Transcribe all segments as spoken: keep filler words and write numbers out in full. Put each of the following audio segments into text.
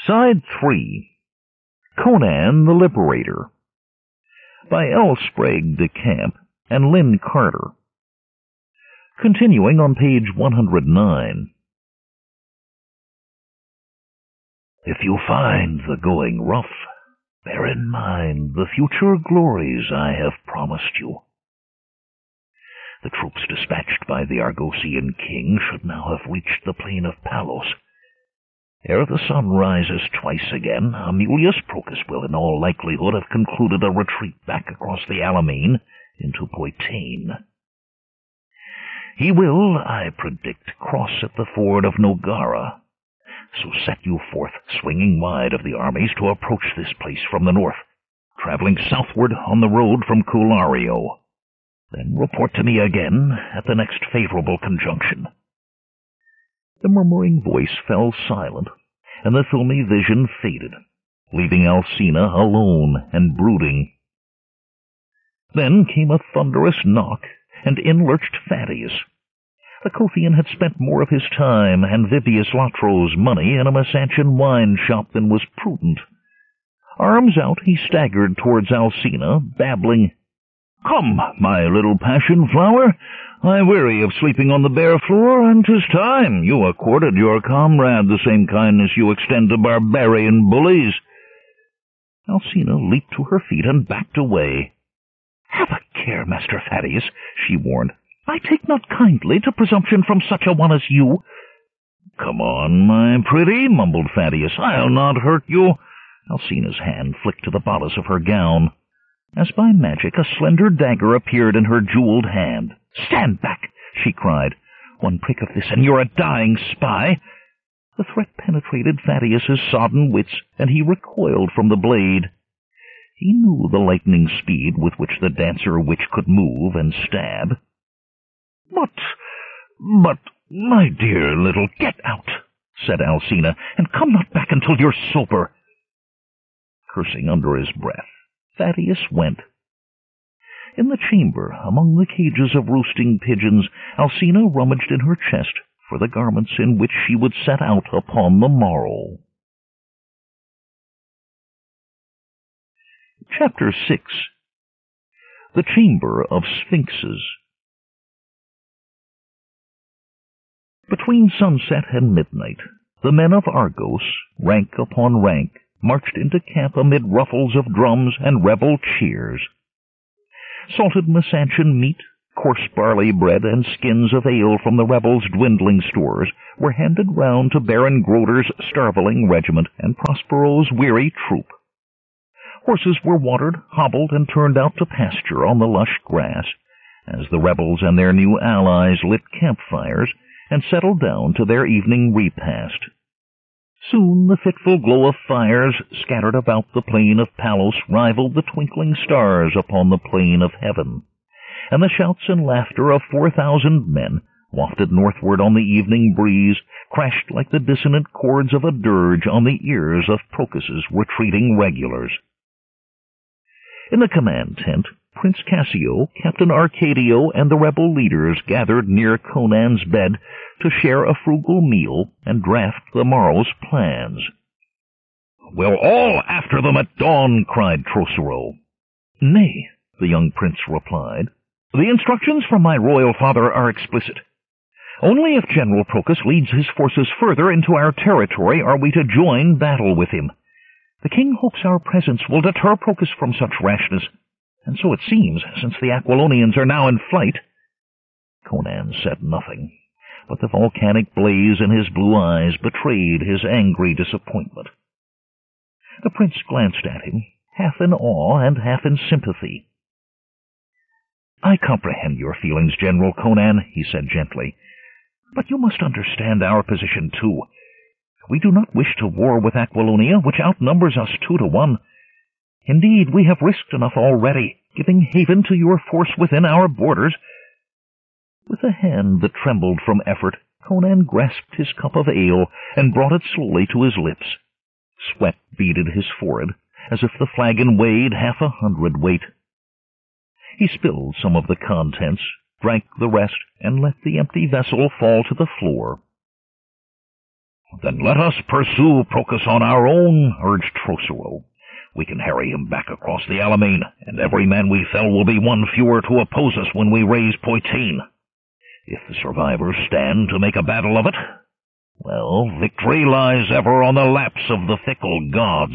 Side three. Conan the Liberator, by L. Sprague de Camp and Lynn Carter. Continuing on page one hundred nine. If you find the going rough, bear in mind the future glories I have promised you. The troops dispatched by the Argosian king should now have reached the plain of Palos. Ere the sun rises twice again, Amulius Procus will in all likelihood have concluded a retreat back across the Alamein into Poitain. He will, I predict, cross at the ford of Nogara. So set you forth, swinging wide of the armies, to approach this place from the north, traveling southward on the road from Culario. Then report to me again at the next favorable conjunction. The murmuring voice fell silent, and the filmy vision faded, leaving Alcina alone and brooding. Then came a thunderous knock, and in lurched Thaddeus. The Kothian had spent more of his time and Vivius Latro's money in a Masantian wine shop than was prudent. Arms out, he staggered towards Alcina, babbling, "Come, my little passion-flower, I weary of sleeping on the bare floor, and 'tis time you accorded your comrade the same kindness you extend to barbarian bullies." Alcina leaped to her feet and backed away. "Have a care, Master Thaddeus," she warned. "I take not kindly to presumption from such a one as you." "Come on, my pretty," mumbled Thaddeus. "I'll not hurt you." Alcina's hand flicked to the bodice of her gown. As by magic, a slender dagger appeared in her jeweled hand. "Stand back!" she cried. "One prick of this, and you're a dying spy." The threat penetrated Thaddeus's sodden wits, and he recoiled from the blade. He knew the lightning speed with which the dancer witch could move and stab. But, but, my dear little, get out," said Alcina, "and come not back until you're sober." Cursing under his breath, Thaddeus went. In the chamber, among the cages of roosting pigeons, Alcina rummaged in her chest for the garments in which she would set out upon the morrow. Chapter six. The Chamber of Sphinxes. Between sunset and midnight, the men of Argos, rank upon rank, marched into camp amid ruffles of drums and rebel cheers. Salted Masantian meat, coarse barley bread, and skins of ale from the rebels' dwindling stores were handed round to Baron Groder's starveling regiment and Prospero's weary troop. Horses were watered, hobbled, and turned out to pasture on the lush grass, as the rebels and their new allies lit campfires and settled down to their evening repast. Soon the fitful glow of fires scattered about the plain of Palos rivaled the twinkling stars upon the plain of heaven, and the shouts and laughter of four thousand men, wafted northward on the evening breeze, crashed like the dissonant chords of a dirge on the ears of Procus's retreating regulars. In the command tent, Prince Cassio, Captain Arcadio, and the rebel leaders gathered near Conan's bed to share a frugal meal and draft the morrow's plans. "We'll all after them at dawn," cried Trosero. "Nay," the young prince replied. "The instructions from my royal father are explicit. Only if General Procus leads his forces further into our territory are we to join battle with him. The king hopes our presence will deter Procus from such rashness, and so it seems, since the Aquilonians are now in flight." Conan said nothing, but the volcanic blaze in his blue eyes betrayed his angry disappointment. The prince glanced at him, half in awe and half in sympathy. "I comprehend your feelings, General Conan," he said gently, "but you must understand our position too. We do not wish to war with Aquilonia, which outnumbers us two to one. Indeed, we have risked enough already, giving haven to your force within our borders." With a hand that trembled from effort, Conan grasped his cup of ale and brought it slowly to his lips. Sweat beaded his forehead, as if the flagon weighed half a hundredweight. He spilled some of the contents, drank the rest, and let the empty vessel fall to the floor. Then let us pursue Procas on our own, urged Trocero. We can harry him back across the Alamein, and every man we fell will be one fewer to oppose us when we raise Poitain. If the survivors stand to make a battle of it, well, victory lies ever on the laps of the fickle gods.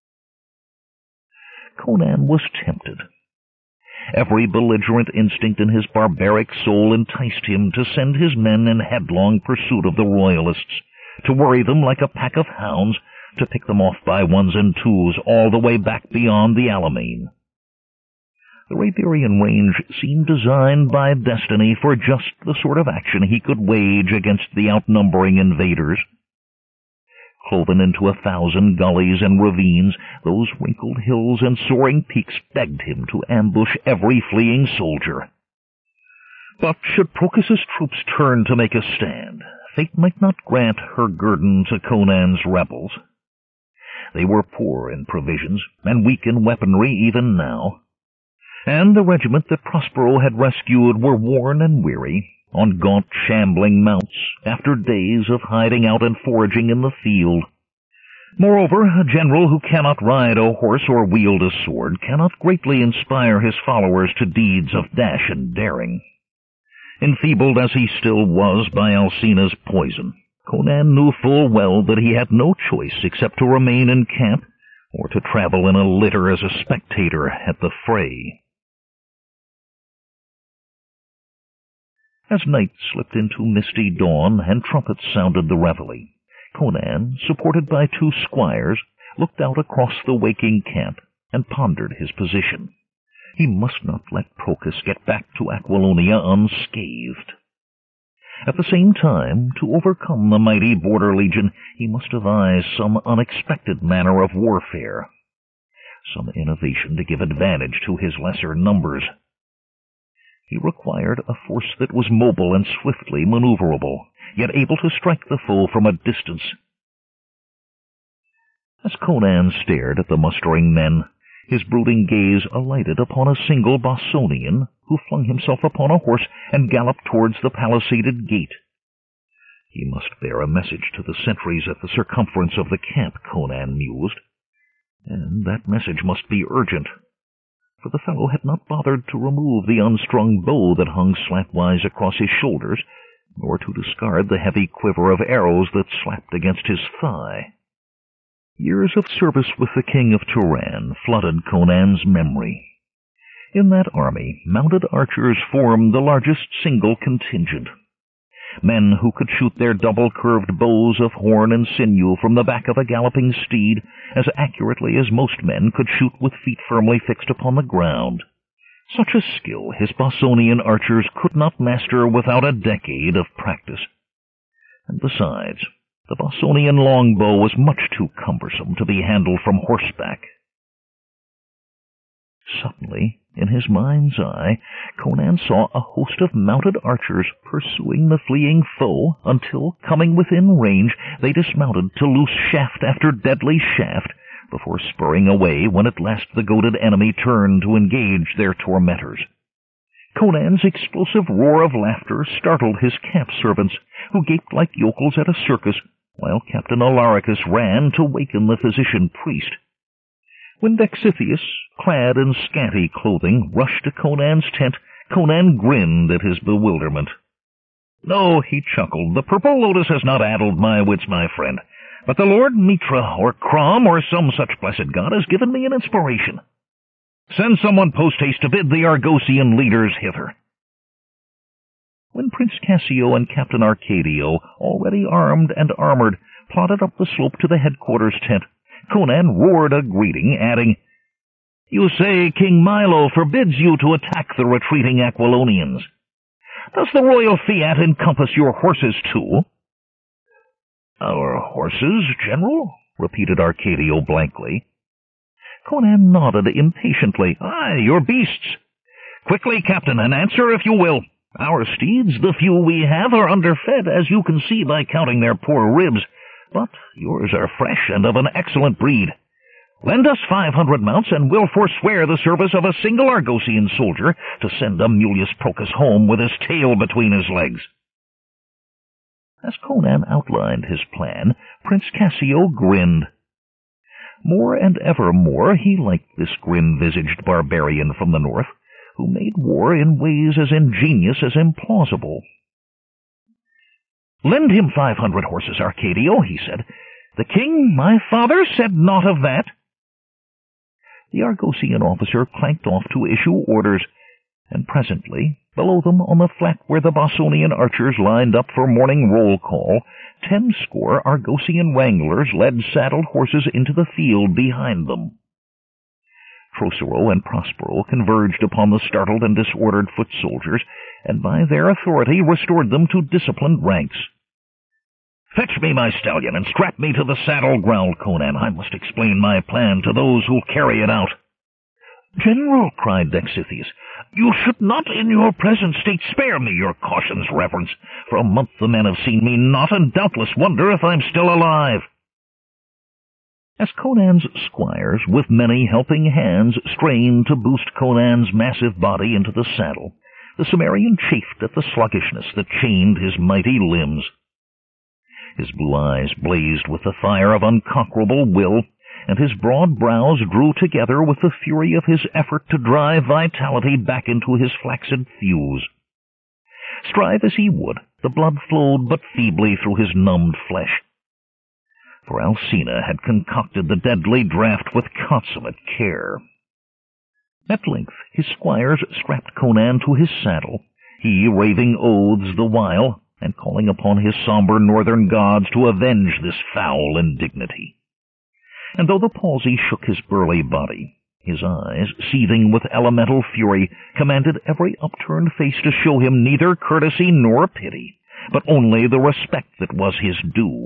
Conan was tempted. Every belligerent instinct in his barbaric soul enticed him to send his men in headlong pursuit of the royalists, to worry them like a pack of hounds, to pick them off by ones and twos all the way back beyond the Alamein. The Rabirian range seemed designed by destiny for just the sort of action he could wage against the outnumbering invaders. Cloven into a thousand gullies and ravines, those wrinkled hills and soaring peaks begged him to ambush every fleeing soldier. But should Procas's troops turn to make a stand, fate might not grant her guerdon to Conan's rebels. They were poor in provisions, and weak in weaponry even now, and the regiment that Prospero had rescued were worn and weary, on gaunt, shambling mounts, after days of hiding out and foraging in the field. Moreover, a general who cannot ride a horse or wield a sword cannot greatly inspire his followers to deeds of dash and daring. Enfeebled as he still was by Alcina's poison, Conan knew full well that he had no choice except to remain in camp or to travel in a litter as a spectator at the fray. As night slipped into misty dawn and trumpets sounded the reveille, Conan, supported by two squires, looked out across the waking camp and pondered his position. He must not let Procas get back to Aquilonia unscathed. At the same time, to overcome the mighty border legion, he must devise some unexpected manner of warfare, some innovation to give advantage to his lesser numbers. He required a force that was mobile and swiftly maneuverable, yet able to strike the foe from a distance. As Conan stared at the mustering men, his brooding gaze alighted upon a single Bossonian who flung himself upon a horse and galloped towards the palisaded gate. He must bear a message to the sentries at the circumference of the camp, Conan mused, and that message must be urgent, for the fellow had not bothered to remove the unstrung bow that hung slantwise across his shoulders, nor to discard the heavy quiver of arrows that slapped against his thigh. Years of service with the king of Turan flooded Conan's memory. In that army, mounted archers formed the largest single contingent. Men who could shoot their double-curved bows of horn and sinew from the back of a galloping steed as accurately as most men could shoot with feet firmly fixed upon the ground. Such a skill his Bossonian archers could not master without a decade of practice. And besides, the Bossonian longbow was much too cumbersome to be handled from horseback. Suddenly, in his mind's eye, Conan saw a host of mounted archers pursuing the fleeing foe until, coming within range, they dismounted to loose shaft after deadly shaft, before spurring away when at last the goaded enemy turned to engage their tormentors. Conan's explosive roar of laughter startled his camp servants, who gaped like yokels at a circus, while Captain Alaricus ran to waken the physician-priest. When Dexithius, clad in scanty clothing, rushed to Conan's tent, Conan grinned at his bewilderment. "No," he chuckled, "the purple lotus has not addled my wits, my friend, but the Lord Mitra, or Crom, or some such blessed god, has given me an inspiration. Send someone post-haste to bid the Argosian leaders hither." When Prince Cassio and Captain Arcadio, already armed and armored, plodded up the slope to the headquarters tent, Conan roared a greeting, adding, "You say King Milo forbids you to attack the retreating Aquilonians. Does the royal fiat encompass your horses, too?" "Our horses, General?" repeated Arcadio blankly. Conan nodded impatiently. "Aye, your beasts. Quickly, Captain, and answer if you will. Our steeds, the few we have, are underfed, as you can see by counting their poor ribs, but yours are fresh and of an excellent breed. Lend us five hundred mounts, and we'll forswear the service of a single Argosian soldier to send Amulius Procas home with his tail between his legs." As Conan outlined his plan, Prince Cassio grinned. More and evermore he liked this grim-visaged barbarian from the north, who made war in ways as ingenious as implausible. "Lend him five hundred horses, Arcadio," he said. "The king, my father, said naught of that." The Argosian officer clanked off to issue orders, and presently, below them on the flat where the Bossonian archers lined up for morning roll call, ten score Argosian wranglers led saddled horses into the field behind them. Trocero and Prospero converged upon the startled and disordered foot soldiers, and by their authority restored them to disciplined ranks. "Fetch me my stallion, and strap me to the saddle," growled Conan. "I must explain my plan to those who'll carry it out." "General," cried Dexithius, "you should not in your present state spare me your cautions, reverence. For a month the men have seen me not, and doubtless wonder if I'm still alive." As Conan's squires, with many helping hands, strained to boost Conan's massive body into the saddle, the Cimmerian chafed at the sluggishness that chained his mighty limbs. His blue eyes blazed with the fire of unconquerable will, and his broad brows drew together with the fury of his effort to drive vitality back into his flaccid thews. Strive as he would, the blood flowed but feebly through his numbed flesh. For Alcina had concocted the deadly draught with consummate care. At length his squires strapped Conan to his saddle, he raving oaths the while, and calling upon his somber northern gods to avenge this foul indignity. And though the palsy shook his burly body, his eyes, seething with elemental fury, commanded every upturned face to show him neither courtesy nor pity, but only the respect that was his due.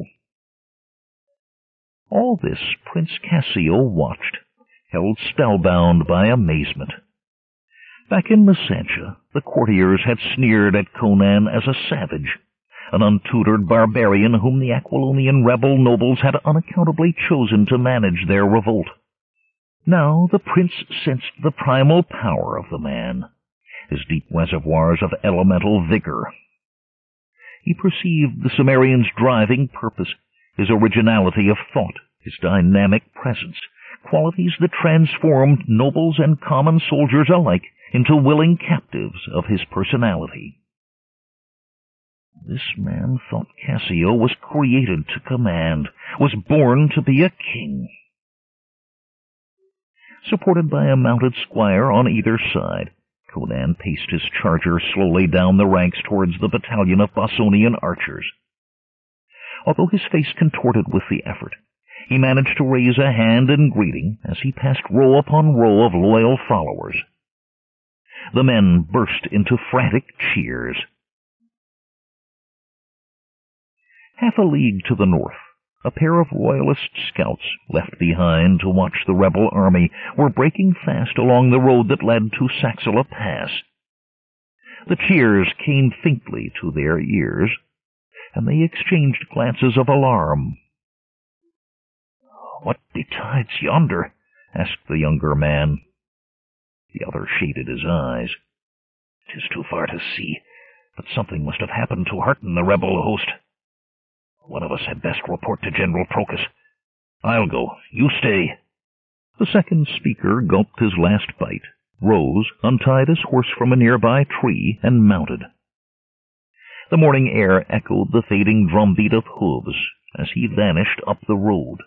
All this Prince Cassio watched, held spellbound by amazement. Back in Messantia, the courtiers had sneered at Conan as a savage, an untutored barbarian whom the Aquilonian rebel nobles had unaccountably chosen to manage their revolt. Now the prince sensed the primal power of the man, his deep reservoirs of elemental vigor. He perceived the Cimmerian's driving purpose, his originality of thought, his dynamic presence, qualities that transformed nobles and common soldiers alike into willing captives of his personality. This man thought Cassio was created to command, was born to be a king. Supported by a mounted squire on either side, Conan paced his charger slowly down the ranks towards the battalion of Bossonian archers. Although his face contorted with the effort, he managed to raise a hand in greeting as he passed row upon row of loyal followers. The men burst into frantic cheers. Half a league to the north, a pair of royalist scouts, left behind to watch the rebel army, were breaking fast along the road that led to Saxilla Pass. The cheers came faintly to their ears, and they exchanged glances of alarm. "What betides yonder?" asked the younger man. The other shaded his eyes. "'Tis too far to see, but something must have happened to hearten the rebel host. One of us had best report to General Procus. I'll go. You stay." The second speaker gulped his last bite, rose, untied his horse from a nearby tree, and mounted. The morning air echoed the fading drumbeat of hooves as he vanished up the road.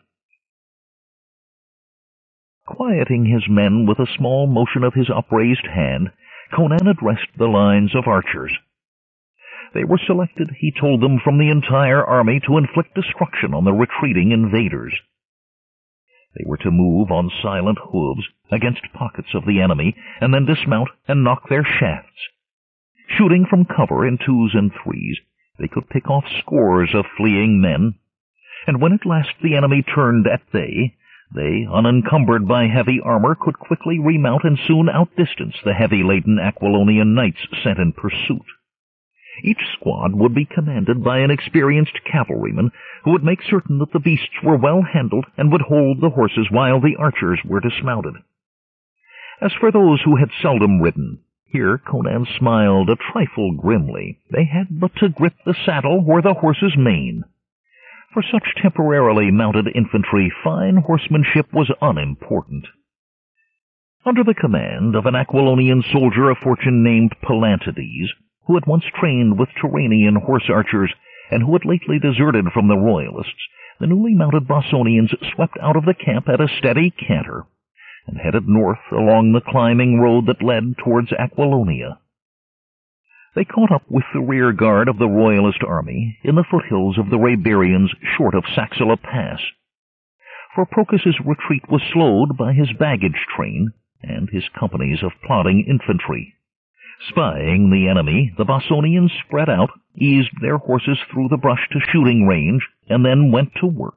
Quieting his men with a small motion of his upraised hand, Conan addressed the lines of archers. They were selected, he told them, from the entire army to inflict destruction on the retreating invaders. They were to move on silent hooves against pockets of the enemy, and then dismount and knock their shafts. Shooting from cover in twos and threes, they could pick off scores of fleeing men, and when at last the enemy turned at bay, they, unencumbered by heavy armor, could quickly remount and soon outdistance the heavy-laden Aquilonian knights sent in pursuit. Each squad would be commanded by an experienced cavalryman who would make certain that the beasts were well handled and would hold the horses while the archers were dismounted. As for those who had seldom ridden, Here Conan smiled a trifle grimly. They had but to grip the saddle or the horse's mane. For such temporarily mounted infantry, fine horsemanship was unimportant. Under the command of an Aquilonian soldier of fortune named Palantides, who had once trained with Tyrrhenian horse archers and who had lately deserted from the Royalists, the newly mounted Bossonians swept out of the camp at a steady canter and headed north along the climbing road that led towards Aquilonia. They caught up with the rear guard of the Royalist army in the foothills of the Rabarians short of Saxilla Pass, for Procus's retreat was slowed by his baggage train and his companies of plodding infantry. Spying the enemy, the Bossonians spread out, eased their horses through the brush to shooting range, and then went to work.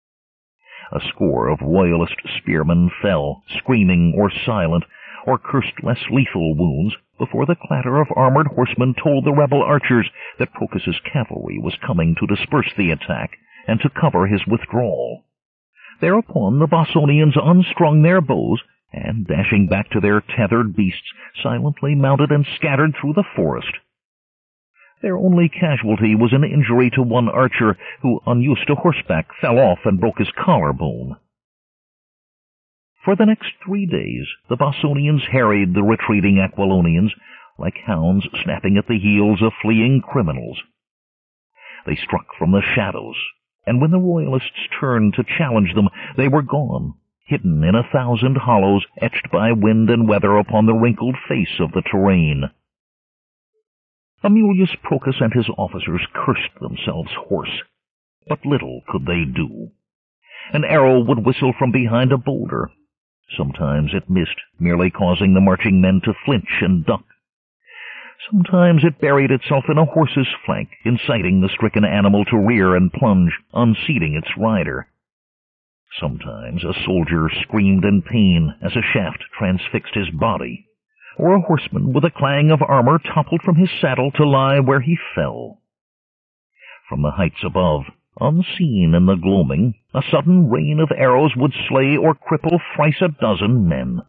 A score of Royalist spearmen fell, screaming or silent, or cursed less lethal wounds, before the clatter of armored horsemen told the rebel archers that Procus's cavalry was coming to disperse the attack and to cover his withdrawal. Thereupon the Bossonians unstrung their bows, and, dashing back to their tethered beasts, silently mounted and scattered through the forest. Their only casualty was an injury to one archer who, unused to horseback, fell off and broke his collarbone. For the next three days the Bossonians harried the retreating Aquilonians like hounds snapping at the heels of fleeing criminals. They struck from the shadows, and when the Royalists turned to challenge them, they were gone, hidden in a thousand hollows etched by wind and weather upon the wrinkled face of the terrain. Amulius Procus and his officers cursed themselves hoarse, but little could they do. An arrow would whistle from behind a boulder. Sometimes it missed, merely causing the marching men to flinch and duck. Sometimes it buried itself in a horse's flank, inciting the stricken animal to rear and plunge, unseating its rider. Sometimes a soldier screamed in pain as a shaft transfixed his body, or a horseman with a clang of armor toppled from his saddle to lie where he fell. From the heights above, unseen in the gloaming, a sudden rain of arrows would slay or cripple thrice a dozen men.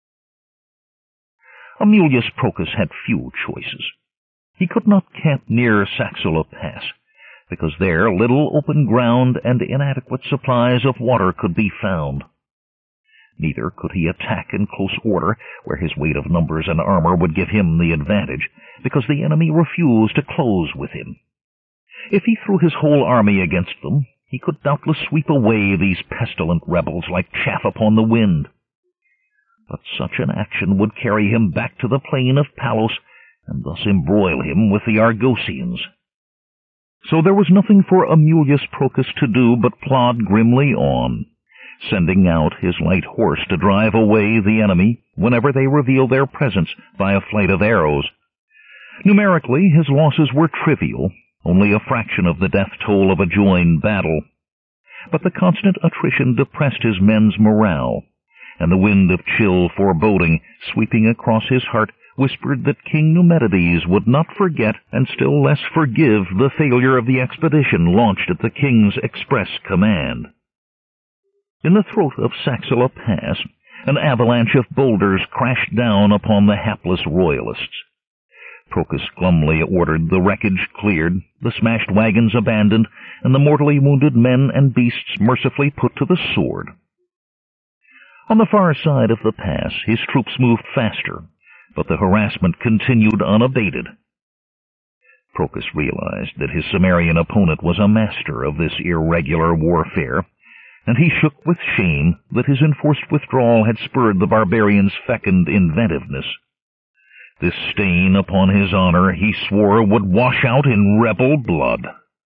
Amulius Procus had few choices. He could not camp near Saxilla Pass, because there little open ground and inadequate supplies of water could be found. Neither could he attack in close order, where his weight of numbers and armor would give him the advantage, because the enemy refused to close with him. If he threw his whole army against them, he could doubtless sweep away these pestilent rebels like chaff upon the wind. But such an action would carry him back to the plain of Palos, and thus embroil him with the Argosians. So there was nothing for Amulius Procus to do but plod grimly on, sending out his light horse to drive away the enemy whenever they revealed their presence by a flight of arrows. Numerically, his losses were trivial, only a fraction of the death toll of a joined battle. But the constant attrition depressed his men's morale, and the wind of chill foreboding sweeping across his heart whispered that King Numedides would not forget and still less forgive the failure of the expedition launched at the king's express command. In the throat of Saxilla Pass, an avalanche of boulders crashed down upon the hapless Royalists. Procus glumly ordered the wreckage cleared, the smashed wagons abandoned, and the mortally wounded men and beasts mercifully put to the sword. On the far side of the pass his troops moved faster, but the harassment continued unabated. Procus realized that his Cimmerian opponent was a master of this irregular warfare, and he shook with shame that his enforced withdrawal had spurred the barbarians' fecund inventiveness. This stain upon his honor he swore would wash out in rebel blood.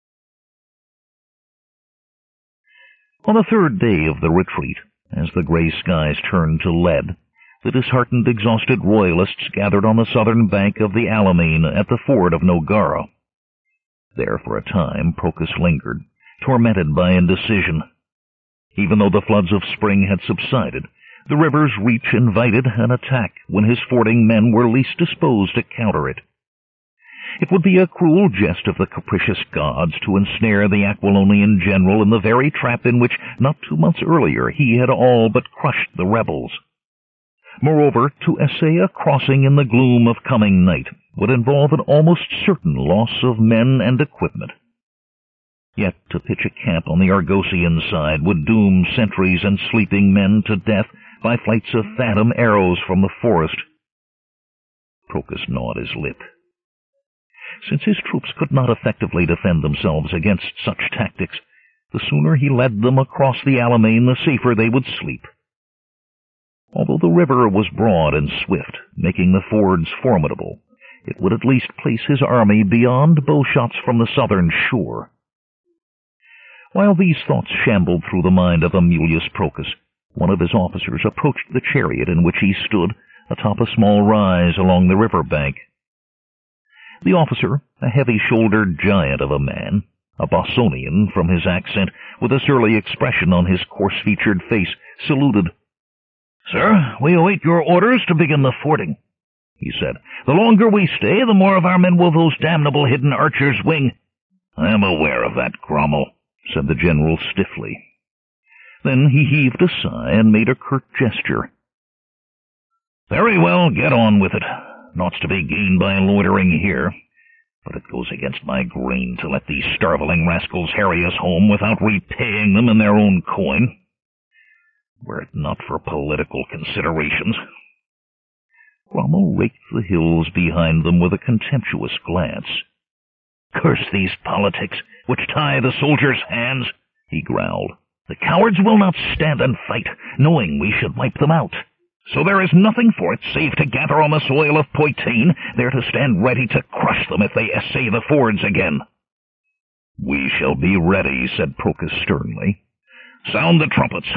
On the third day of the retreat, as the gray skies turned to lead, the disheartened, exhausted Royalists gathered on the southern bank of the Alamein at the ford of Nogara. There for a time Procus lingered, tormented by indecision. Even though the floods of spring had subsided, the river's reach invited an attack when his fording men were least disposed to counter it. It would be a cruel jest of the capricious gods to ensnare the Aquilonian general in the very trap in which, not two months earlier, he had all but crushed the rebels. Moreover, to essay a crossing in the gloom of coming night would involve an almost certain loss of men and equipment. Yet to pitch a camp on the Argosian side would doom sentries and sleeping men to death by flights of phantom arrows from the forest. Procus gnawed his lip. Since his troops could not effectively defend themselves against such tactics, the sooner he led them across the Alamein, the safer they would sleep. Although the river was broad and swift, making the fords formidable, it would at least place his army beyond bowshots from the southern shore. While these thoughts shambled through the mind of Amulius Procus, one of his officers approached the chariot in which he stood atop a small rise along the river bank. The officer, a heavy-shouldered giant of a man, a Bossonian from his accent, with a surly expression on his coarse-featured face, saluted. "Sir, we await your orders to begin the fording," he said. "The longer we stay, the more of our men will those damnable hidden archers wing." "I am aware of that, Grommel," said the general stiffly. Then he heaved a sigh and made a curt gesture. "Very well, get on with it. Naught's to be gained by loitering here. But it goes against my grain to let these starveling rascals harry us home without repaying them in their own coin. Were it not for political considerations." Grommel raked the hills behind them with a contemptuous glance. "Curse these politics, which tie the soldiers' hands," he growled. "The cowards will not stand and fight, knowing we should wipe them out. So there is nothing for it save to gather on the soil of Poitain, there to stand ready to crush them if they essay the fords again." "We shall be ready," said Procus sternly. "Sound the trumpets."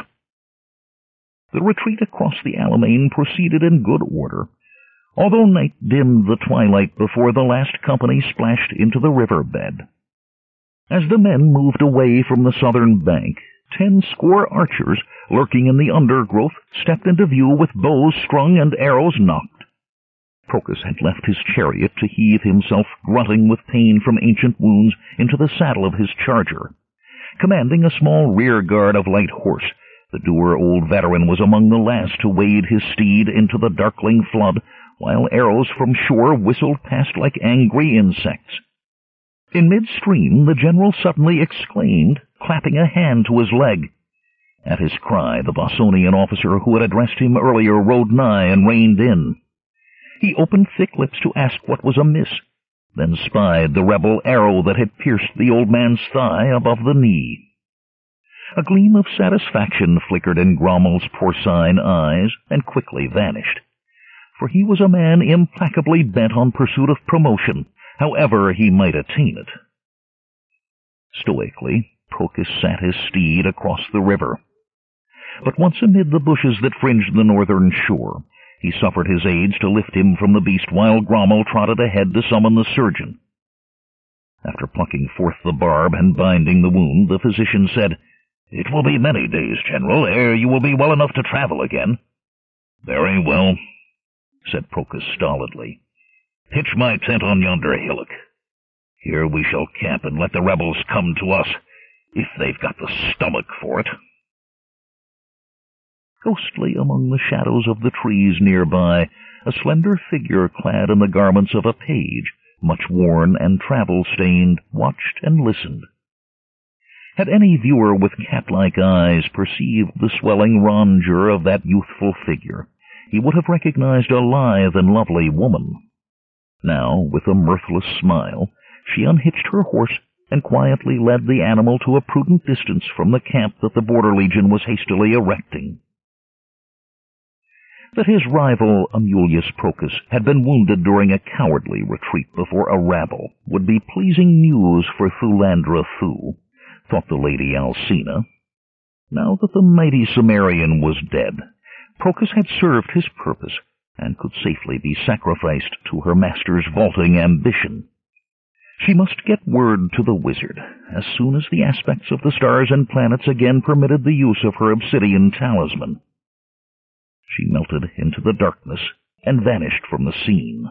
The retreat across the Alamein proceeded in good order, although night dimmed the twilight before the last company splashed into the river bed. As the men moved away from the southern bank, ten score archers, lurking in the undergrowth, stepped into view with bows strung and arrows nocked. Procus had left his chariot to heave himself, grunting with pain from ancient wounds, into the saddle of his charger. Commanding a small rear guard of light horse, the dour old veteran was among the last to wade his steed into the darkling flood, while arrows from shore whistled past like angry insects. In midstream the general suddenly exclaimed, clapping a hand to his leg. At his cry, the Bossonian officer who had addressed him earlier rode nigh and reined in. He opened thick lips to ask what was amiss, then spied the rebel arrow that had pierced the old man's thigh above the knee. A gleam of satisfaction flickered in Grommel's porcine eyes and quickly vanished, for he was a man implacably bent on pursuit of promotion, however he might attain it. Stoically, Procus sat his steed across the river. But once amid the bushes that fringed the northern shore, he suffered his aides to lift him from the beast while Grommel trotted ahead to summon the surgeon. After plucking forth the barb and binding the wound, the physician said, "It will be many days, General, ere you will be well enough to travel again." "Very well," said Procus stolidly. "Pitch my tent on yonder hillock. Here we shall camp and let the rebels come to us, if they've got the stomach for it." Ghostly among the shadows of the trees nearby, a slender figure clad in the garments of a page, much worn and travel-stained, watched and listened. Had any viewer with cat-like eyes perceived the swelling rondure of that youthful figure, he would have recognized a lithe and lovely woman. Now, with a mirthless smile, she unhitched her horse and quietly led the animal to a prudent distance from the camp that the Border Legion was hastily erecting. That his rival, Amulius Procus, had been wounded during a cowardly retreat before a rabble would be pleasing news for Thulandra Thu, thought the Lady Alcina. Now that the mighty Cimmerian was dead, Procus had served his purpose and could safely be sacrificed to her master's vaulting ambition. She must get word to the wizard as soon as the aspects of the stars and planets again permitted the use of her obsidian talisman. She melted into the darkness and vanished from the scene.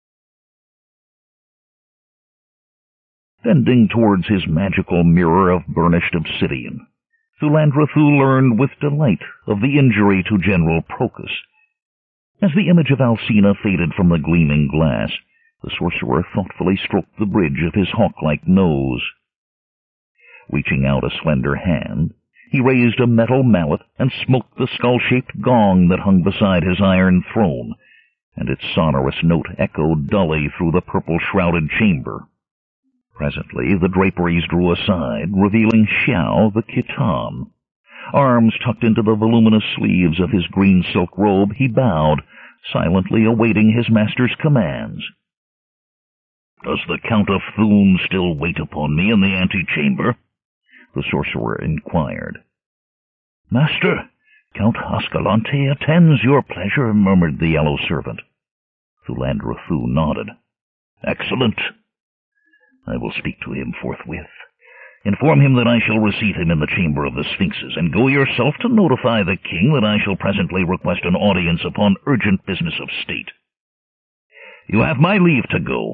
Bending towards his magical mirror of burnished obsidian, Thulandra Thu learned with delight of the injury to General Procus. As the image of Alcina faded from the gleaming glass, the sorcerer thoughtfully stroked the bridge of his hawk-like nose. Reaching out a slender hand, he raised a metal mallet and smote the skull-shaped gong that hung beside his iron throne, and its sonorous note echoed dully through the purple-shrouded chamber. Presently the draperies drew aside, revealing Xiao the Khitan. Arms tucked into the voluminous sleeves of his green silk robe, he bowed, silently awaiting his master's commands. "Does the Count of Thun still wait upon me in the antechamber?" the sorcerer inquired. "Master, Count Ascalante attends your pleasure," murmured the yellow servant. Thulandra Thu nodded. "Excellent. I will speak to him forthwith. Inform him that I shall receive him in the chamber of the Sphinxes, and go yourself to notify the king that I shall presently request an audience upon urgent business of state. You have my leave to go."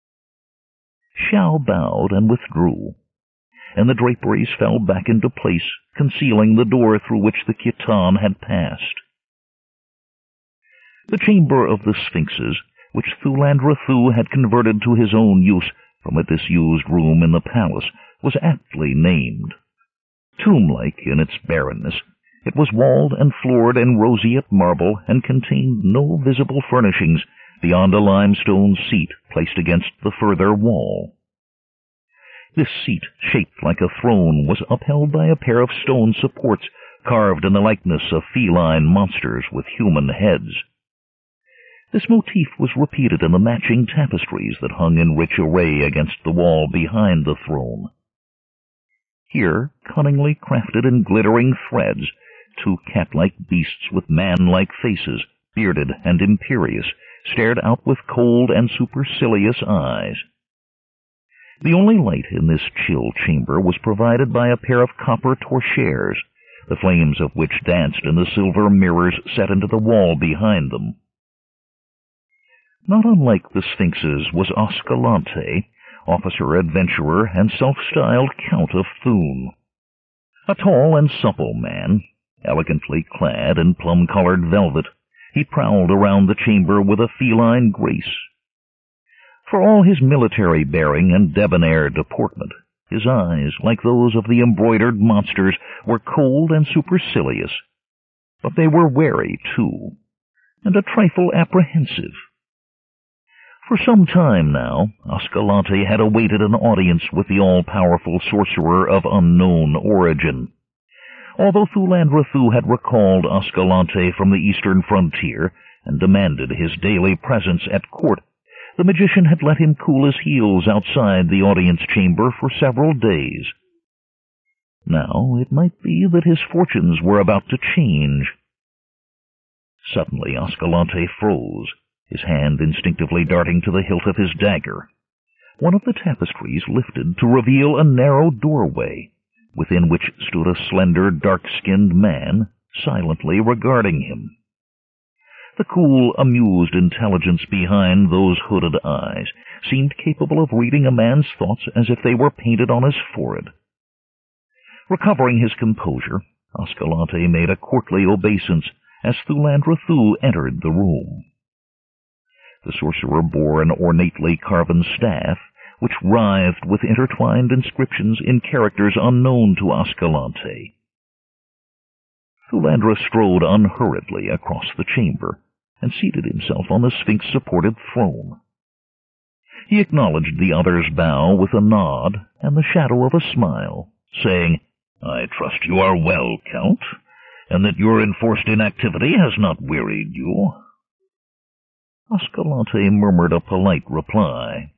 Xiao bowed and withdrew, and the draperies fell back into place, concealing the door through which the Khitan had passed. The chamber of the Sphinxes, which Thulandra Thu had converted to his own use from a disused room in the palace, was aptly named. Tomb-like in its barrenness, it was walled and floored in roseate marble and contained no visible furnishings beyond a limestone seat placed against the further wall. This seat, shaped like a throne, was upheld by a pair of stone supports carved in the likeness of feline monsters with human heads. This motif was repeated in the matching tapestries that hung in rich array against the wall behind the throne. Here, cunningly crafted in glittering threads, two cat-like beasts with man-like faces, bearded and imperious, stared out with cold and supercilious eyes. The only light in this chill chamber was provided by a pair of copper torchères, the flames of which danced in the silver mirrors set into the wall behind them. Not unlike the Sphinxes was Ascalante, officer, adventurer, and self-styled Count of Thun. A tall and supple man, elegantly clad in plum-colored velvet, he prowled around the chamber with a feline grace. For all his military bearing and debonair deportment, his eyes, like those of the embroidered monsters, were cold and supercilious. But they were wary, too, and a trifle apprehensive. For some time now, Ascalante had awaited an audience with the all-powerful sorcerer of unknown origin. Although Thulandra Thu had recalled Ascalante from the eastern frontier and demanded his daily presence at court, the magician had let him cool his heels outside the audience chamber for several days. Now it might be that his fortunes were about to change. Suddenly Ascalante froze, his hand instinctively darting to the hilt of his dagger. One of the tapestries lifted to reveal a narrow doorway, within which stood a slender, dark-skinned man, silently regarding him. The cool, amused intelligence behind those hooded eyes seemed capable of reading a man's thoughts as if they were painted on his forehead. Recovering his composure, Ascalante made a courtly obeisance as Thulandra Thu entered the room. The sorcerer bore an ornately carven staff, which writhed with intertwined inscriptions in characters unknown to Ascalante. Thulandra strode unhurriedly across the chamber and seated himself on the sphinx-supported throne. He acknowledged the other's bow with a nod and the shadow of a smile, saying, "I trust you are well, Count, and that your enforced inactivity has not wearied you." Ascalante murmured a polite reply.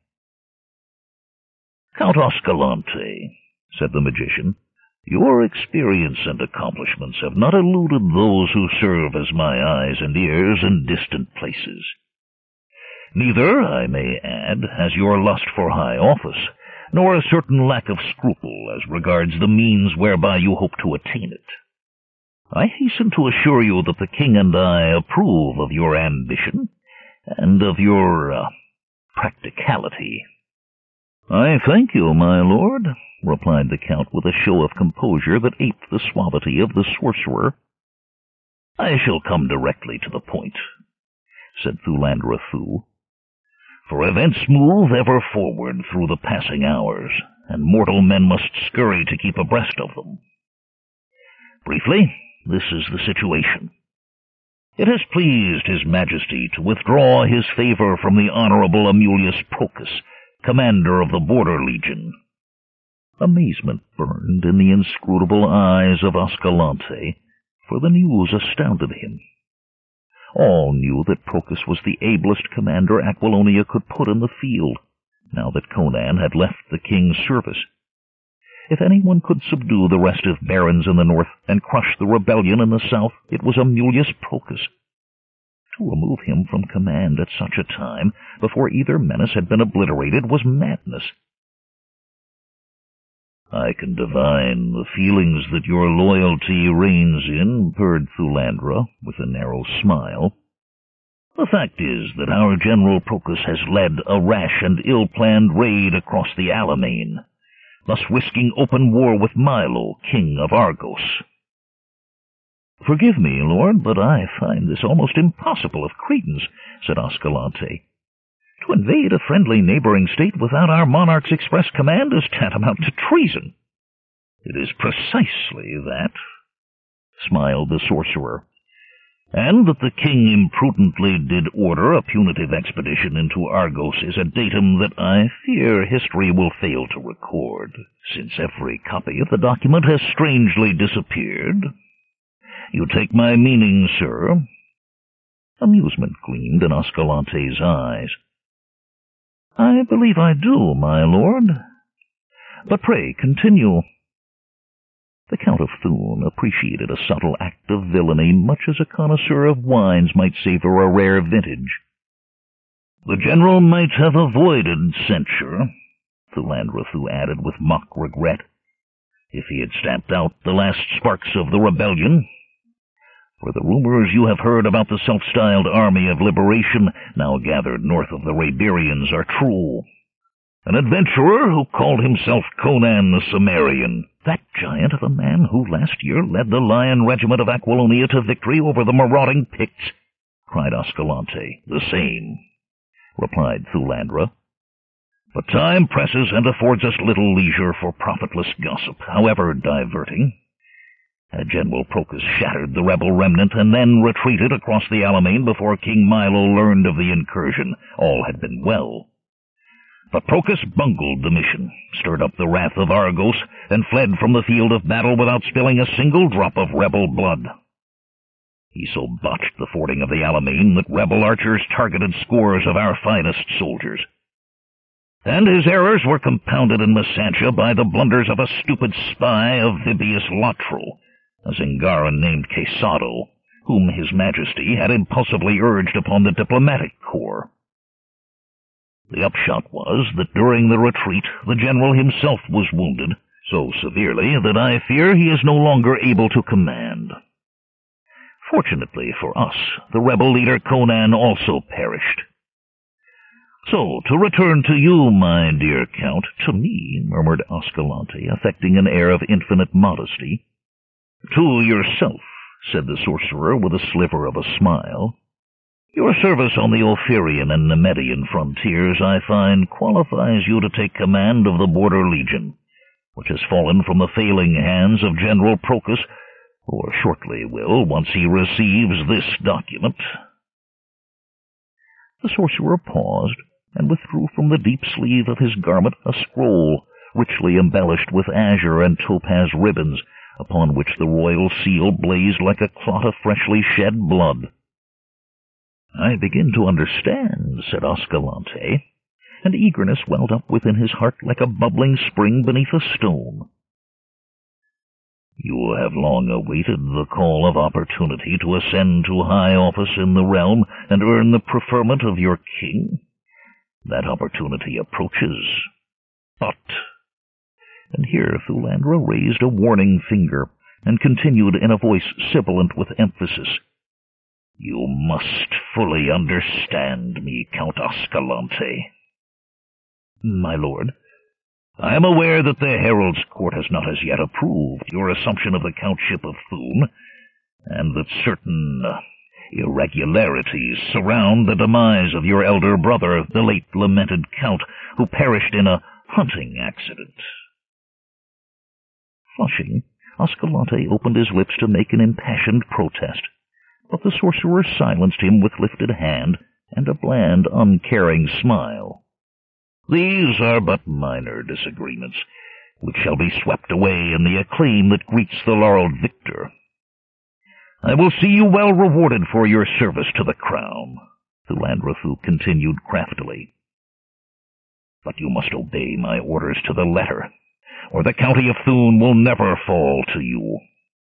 "Count Ascalante," said the magician, "your experience and accomplishments have not eluded those who serve as my eyes and ears in distant places. Neither, I may add, has your lust for high office, nor a certain lack of scruple as regards the means whereby you hope to attain it. I hasten to assure you that the king and I approve of your ambition, and of your uh, practicality." "I thank you, my lord," replied the Count with a show of composure that aped the suavity of the sorcerer. "I shall come directly to the point. said Thulandra Thu. "For events move ever forward through the passing hours, and mortal men must scurry to keep abreast of them. Briefly, this is the situation. It has pleased His Majesty to withdraw his favor from the Honorable Amulius Procus, commander of the Border Legion." Amazement burned in the inscrutable eyes of Ascalante, for the news astounded him. All knew that Procus was the ablest commander Aquilonia could put in the field, now that Conan had left the king's service. If anyone could subdue the restive barons in the north and crush the rebellion in the south, it was Amulius Procus. To remove him from command at such a time, before either menace had been obliterated, was madness. "I can divine the feelings that your loyalty reigns in," purred Thulandra, with a narrow smile. "The fact is that our General Procus has led a rash and ill-planned raid across the Alamein, thus risking open war with Milo, king of Argos." "Forgive me, lord, but I find this almost impossible of credence," said Ascalante. "To invade a friendly neighboring state without our monarch's express command is tantamount to treason." "It is precisely that," smiled the sorcerer, "and that the king imprudently did order a punitive expedition into Argos is a datum that I fear history will fail to record, since every copy of the document has strangely disappeared. You take my meaning, sir?" Amusement gleamed in Ascalante's eyes. "I believe I do, my lord. But pray continue." The Count of Thun appreciated a subtle act of villainy much as a connoisseur of wines might savor a rare vintage. "The general might have avoided censure," Thulandra Thu added with mock regret, "if he had stamped out the last sparks of the rebellion. For the rumors you have heard about the self-styled Army of Liberation, now gathered north of the Rabirians, are true. An adventurer who called himself Conan the Cimmerian, that giant of a man who last year led the Lion Regiment of Aquilonia to victory over the marauding Picts," cried Ascalante. "The same," replied Thulandra. "But time presses and affords us little leisure for profitless gossip, however diverting. General Procus shattered the rebel remnant and then retreated across the Alamein before King Milo learned of the incursion. All had been well. But Procus bungled the mission, stirred up the wrath of Argos, and fled from the field of battle without spilling a single drop of rebel blood. He so botched the fording of the Alamein that rebel archers targeted scores of our finest soldiers. And his errors were compounded in Masantia by the blunders of a stupid spy of Vibius Latro, a Zingaran named Quesado, whom His Majesty had impulsively urged upon the diplomatic corps. The upshot was that during the retreat the general himself was wounded, so severely that I fear he is no longer able to command. Fortunately for us, the rebel leader Conan also perished. So, to return to you, my dear Count, to me, murmured Ascalante, affecting an air of infinite modesty. To yourself, said the sorcerer with a sliver of a smile. Your service on the Ophirian and Nemedian frontiers, I find, qualifies you to take command of the Border Legion, which has fallen from the failing hands of General Procus, or shortly will, once he receives this document. The sorcerer paused, and withdrew from the deep sleeve of his garment a scroll, richly embellished with azure and topaz ribbons, upon which the royal seal blazed like a clot of freshly shed blood. I begin to understand, said Ascalante, and eagerness welled up within his heart like a bubbling spring beneath a stone. You have long awaited the call of opportunity to ascend to high office in the realm and earn the preferment of your king. That opportunity approaches. But... And here Thulandra raised a warning finger, and continued in a voice sibilant with emphasis. You must fully understand me, Count Ascalante. My lord, I am aware that the Herald's Court has not as yet approved your assumption of the Countship of Thun, and that certain uh, Irregularities surround the demise of your elder brother, the late lamented Count, who perished in a hunting accident." Flushing, Ascalante opened his lips to make an impassioned protest, but the sorcerer silenced him with lifted hand and a bland, uncaring smile. "These are but minor disagreements, which shall be swept away in the acclaim that greets the laureled victor. I will see you well rewarded for your service to the crown," Thulandrathu continued craftily. "But you must obey my orders to the letter, or the county of Thun will never fall to you.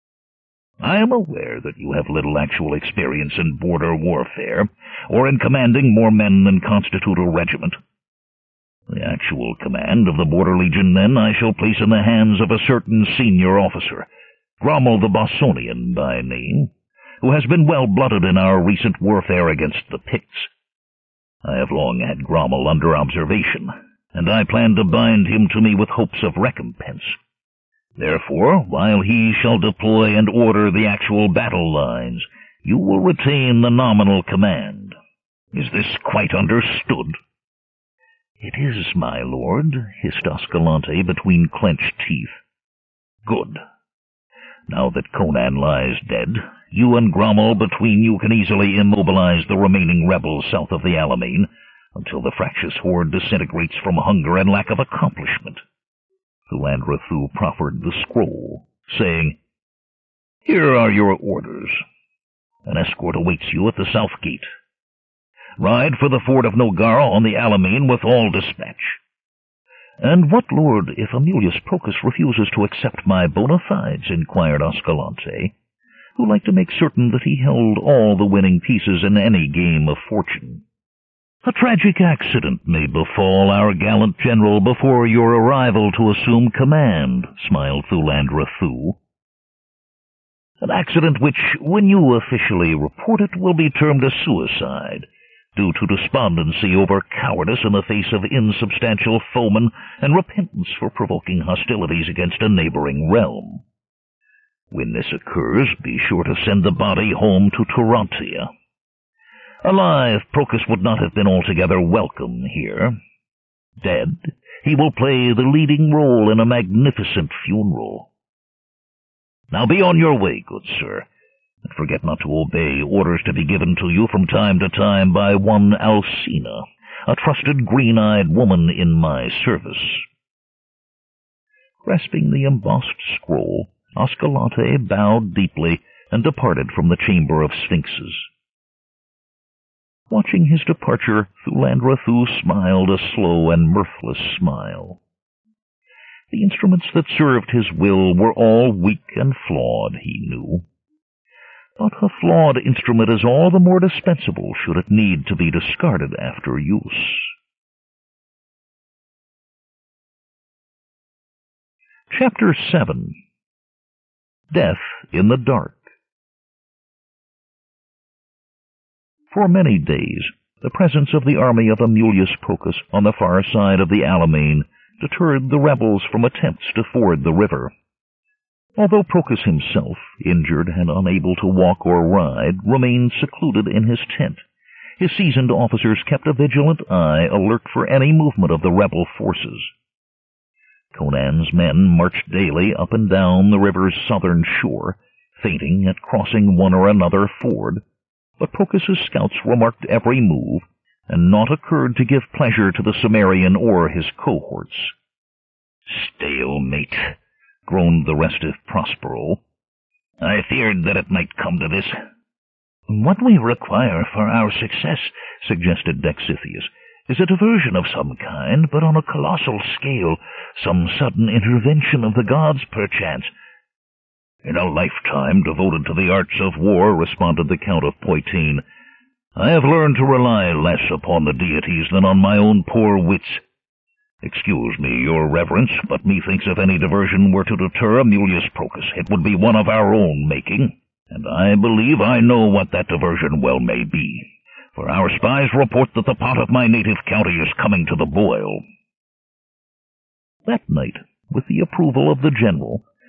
I am aware that you have little actual experience in border warfare, or in commanding more men than constitute a regiment. The actual command of the Border Legion, then, I shall place in the hands of a certain senior officer, Grommel the Bossonian by name, who has been well-blooded in our recent warfare against the Picts. I have long had Grommel under observation, and I plan to bind him to me with hopes of recompense. Therefore, while he shall deploy and order the actual battle lines, you will retain the nominal command. Is this quite understood?" "It is, my lord," hissed Ascalante between clenched teeth. "Good. Now that Conan lies dead, you and Grommel between you can easily immobilize the remaining rebels south of the Alamein until the fractious horde disintegrates from hunger and lack of accomplishment." Thulandrathu proffered the scroll, saying, "Here are your orders. An escort awaits you at the south gate. Ride for the fort of Nogara on the Alamein with all dispatch." "And what, lord, if Amulius Procus refuses to accept my bona fides?" inquired Ascalante, who liked to make certain that he held all the winning pieces in any game of fortune. "A tragic accident may befall our gallant general before your arrival to assume command," smiled Thulandrathu. "An accident which, when you officially report it, will be termed a suicide, due to despondency over cowardice in the face of insubstantial foemen and repentance for provoking hostilities against a neighboring realm. When this occurs, be sure to send the body home to Turantia. Alive, Procus would not have been altogether welcome here. Dead, he will play the leading role in a magnificent funeral. Now be on your way, good sir, and forget not to obey orders to be given to you from time to time by one Alcina, a trusted green-eyed woman in my service." Grasping the embossed scroll, Ascalante bowed deeply and departed from the Chamber of Sphinxes. Watching his departure, Thulandrathu smiled a slow and mirthless smile. The instruments that served his will were all weak and flawed, he knew. But a flawed instrument is all the more dispensable should it need to be discarded after use. Chapter seven. Death in the Dark. For many days, the presence of the army of Amulius Procus on the far side of the Alamein deterred the rebels from attempts to ford the river. Although Procus himself, injured and unable to walk or ride, remained secluded in his tent, his seasoned officers kept a vigilant eye alert for any movement of the rebel forces. Conan's men marched daily up and down the river's southern shore, feinting at crossing one or another ford, but Procus's scouts remarked every move, and naught occurred to give pleasure to the Cimmerian or his cohorts. "Stalemate," groaned the restive Prospero. "I feared that it might come to this." "What we require for our success," suggested Dexithius, "is a diversion of some kind, but on a colossal scale, some sudden intervention of the gods, perchance." "In a lifetime devoted to the arts of war," responded the Count of Poitin, "I have learned to rely less upon the deities than on my own poor wits. Excuse me, your reverence, but methinks if any diversion were to deter Amulius Procus, it would be one of our own making, and I believe I know what that diversion well may be, for our spies report that the pot of my native county is coming to the boil." That night, with the approval of the general,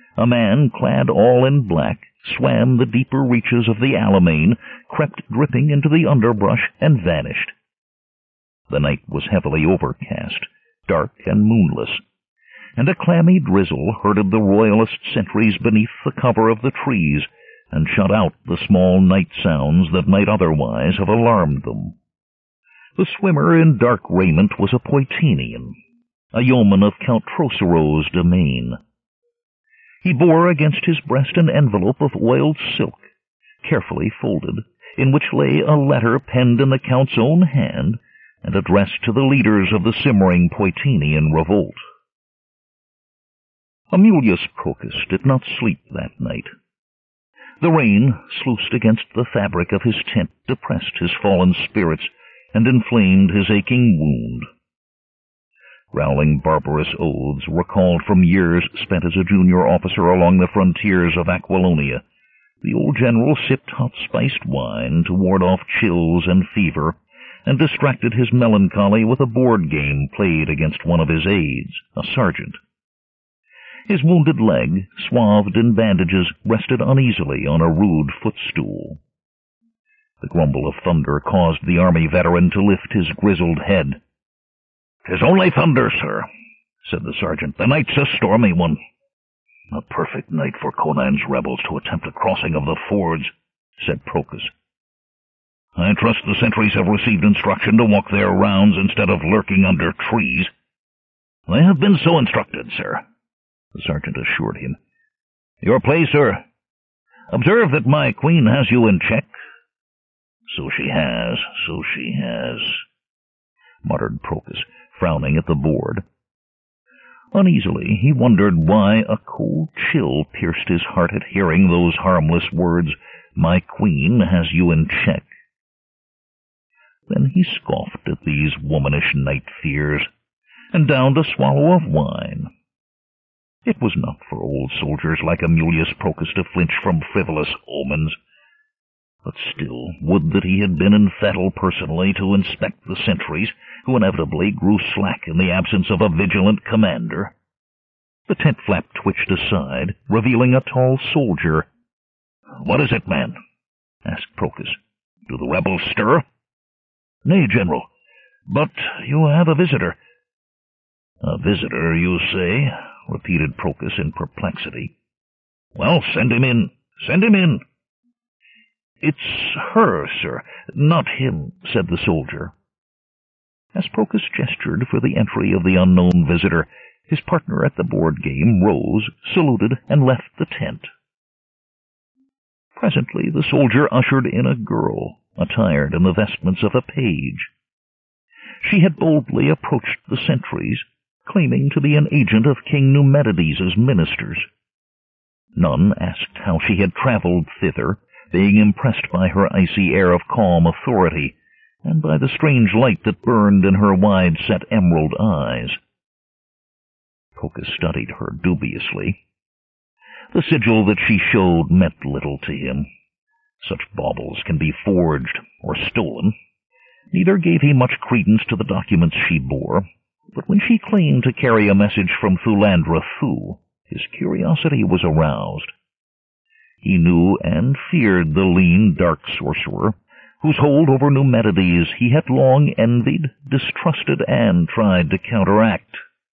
A man, clad all in black, swam the deeper reaches of the Alamein, crept dripping into the underbrush, and vanished. The night was heavily overcast, dark and moonless, and a clammy drizzle herded the royalist sentries beneath the cover of the trees and shut out the small night sounds that might otherwise have alarmed them. The swimmer in dark raiment was a Poitenian, a yeoman of Count Trocero's domain. He bore against his breast an envelope of oiled silk, carefully folded, in which lay a letter penned in the Count's own hand and addressed to the leaders of the simmering Poitenian revolt. Amulius Procas did not sleep that night. The rain, sluiced against the fabric of his tent, depressed his fallen spirits and inflamed his aching wound. Growling barbarous oaths recalled from years spent as a junior officer along the frontiers of Aquilonia, the old general sipped hot-spiced wine to ward off chills and fever, and distracted his melancholy with a board game played against one of his aides, a sergeant. His wounded leg, swathed in bandages, rested uneasily on a rude footstool. The grumble of thunder caused the army veteran to lift his grizzled head. "'Tis only thunder, sir," said the sergeant. "The night's a stormy one." "A perfect night for Conan's rebels to attempt a crossing of the fords," said Procas. "I trust the sentries have received instruction to walk their rounds instead of lurking under trees." "They have been so instructed, sir," the sergeant assured him. "Your play, sir. Observe that my queen has you in check." "So she has, so she has," muttered Procas, frowning at the board. Uneasily, he wondered why a cold chill pierced his heart at hearing those harmless words, "My queen has you in check." Then he scoffed at these womanish night fears, and downed a swallow of wine. It was not for old soldiers like Amulius Procas to flinch from frivolous omens. But still, would that he had been in Fettle personally to inspect the sentries, who inevitably grew slack in the absence of a vigilant commander. The tent flap twitched aside, revealing a tall soldier. "What is it, man?" asked Procas. "Do the rebels stir?" "Nay, General, but you have a visitor." "A visitor, you say?" repeated Procas in perplexity. "Well, send him in. Send him in." "It's her, sir, not him," said the soldier. As Procas gestured for the entry of the unknown visitor, his partner at the board game rose, saluted, and left the tent. Presently the soldier ushered in a girl, attired in the vestments of a page. She had boldly approached the sentries, claiming to be an agent of King Numedides' ministers. None asked how she had traveled thither, being impressed by her icy air of calm authority, and by the strange light that burned in her wide-set emerald eyes. Procas studied her dubiously. The sigil that she showed meant little to him. Such baubles can be forged or stolen. Neither gave he much credence to the documents she bore, but when she claimed to carry a message from Thulandra Thu, his curiosity was aroused. He knew and feared the lean, dark sorcerer, whose hold over Numedides he had long envied, distrusted, and tried to counteract.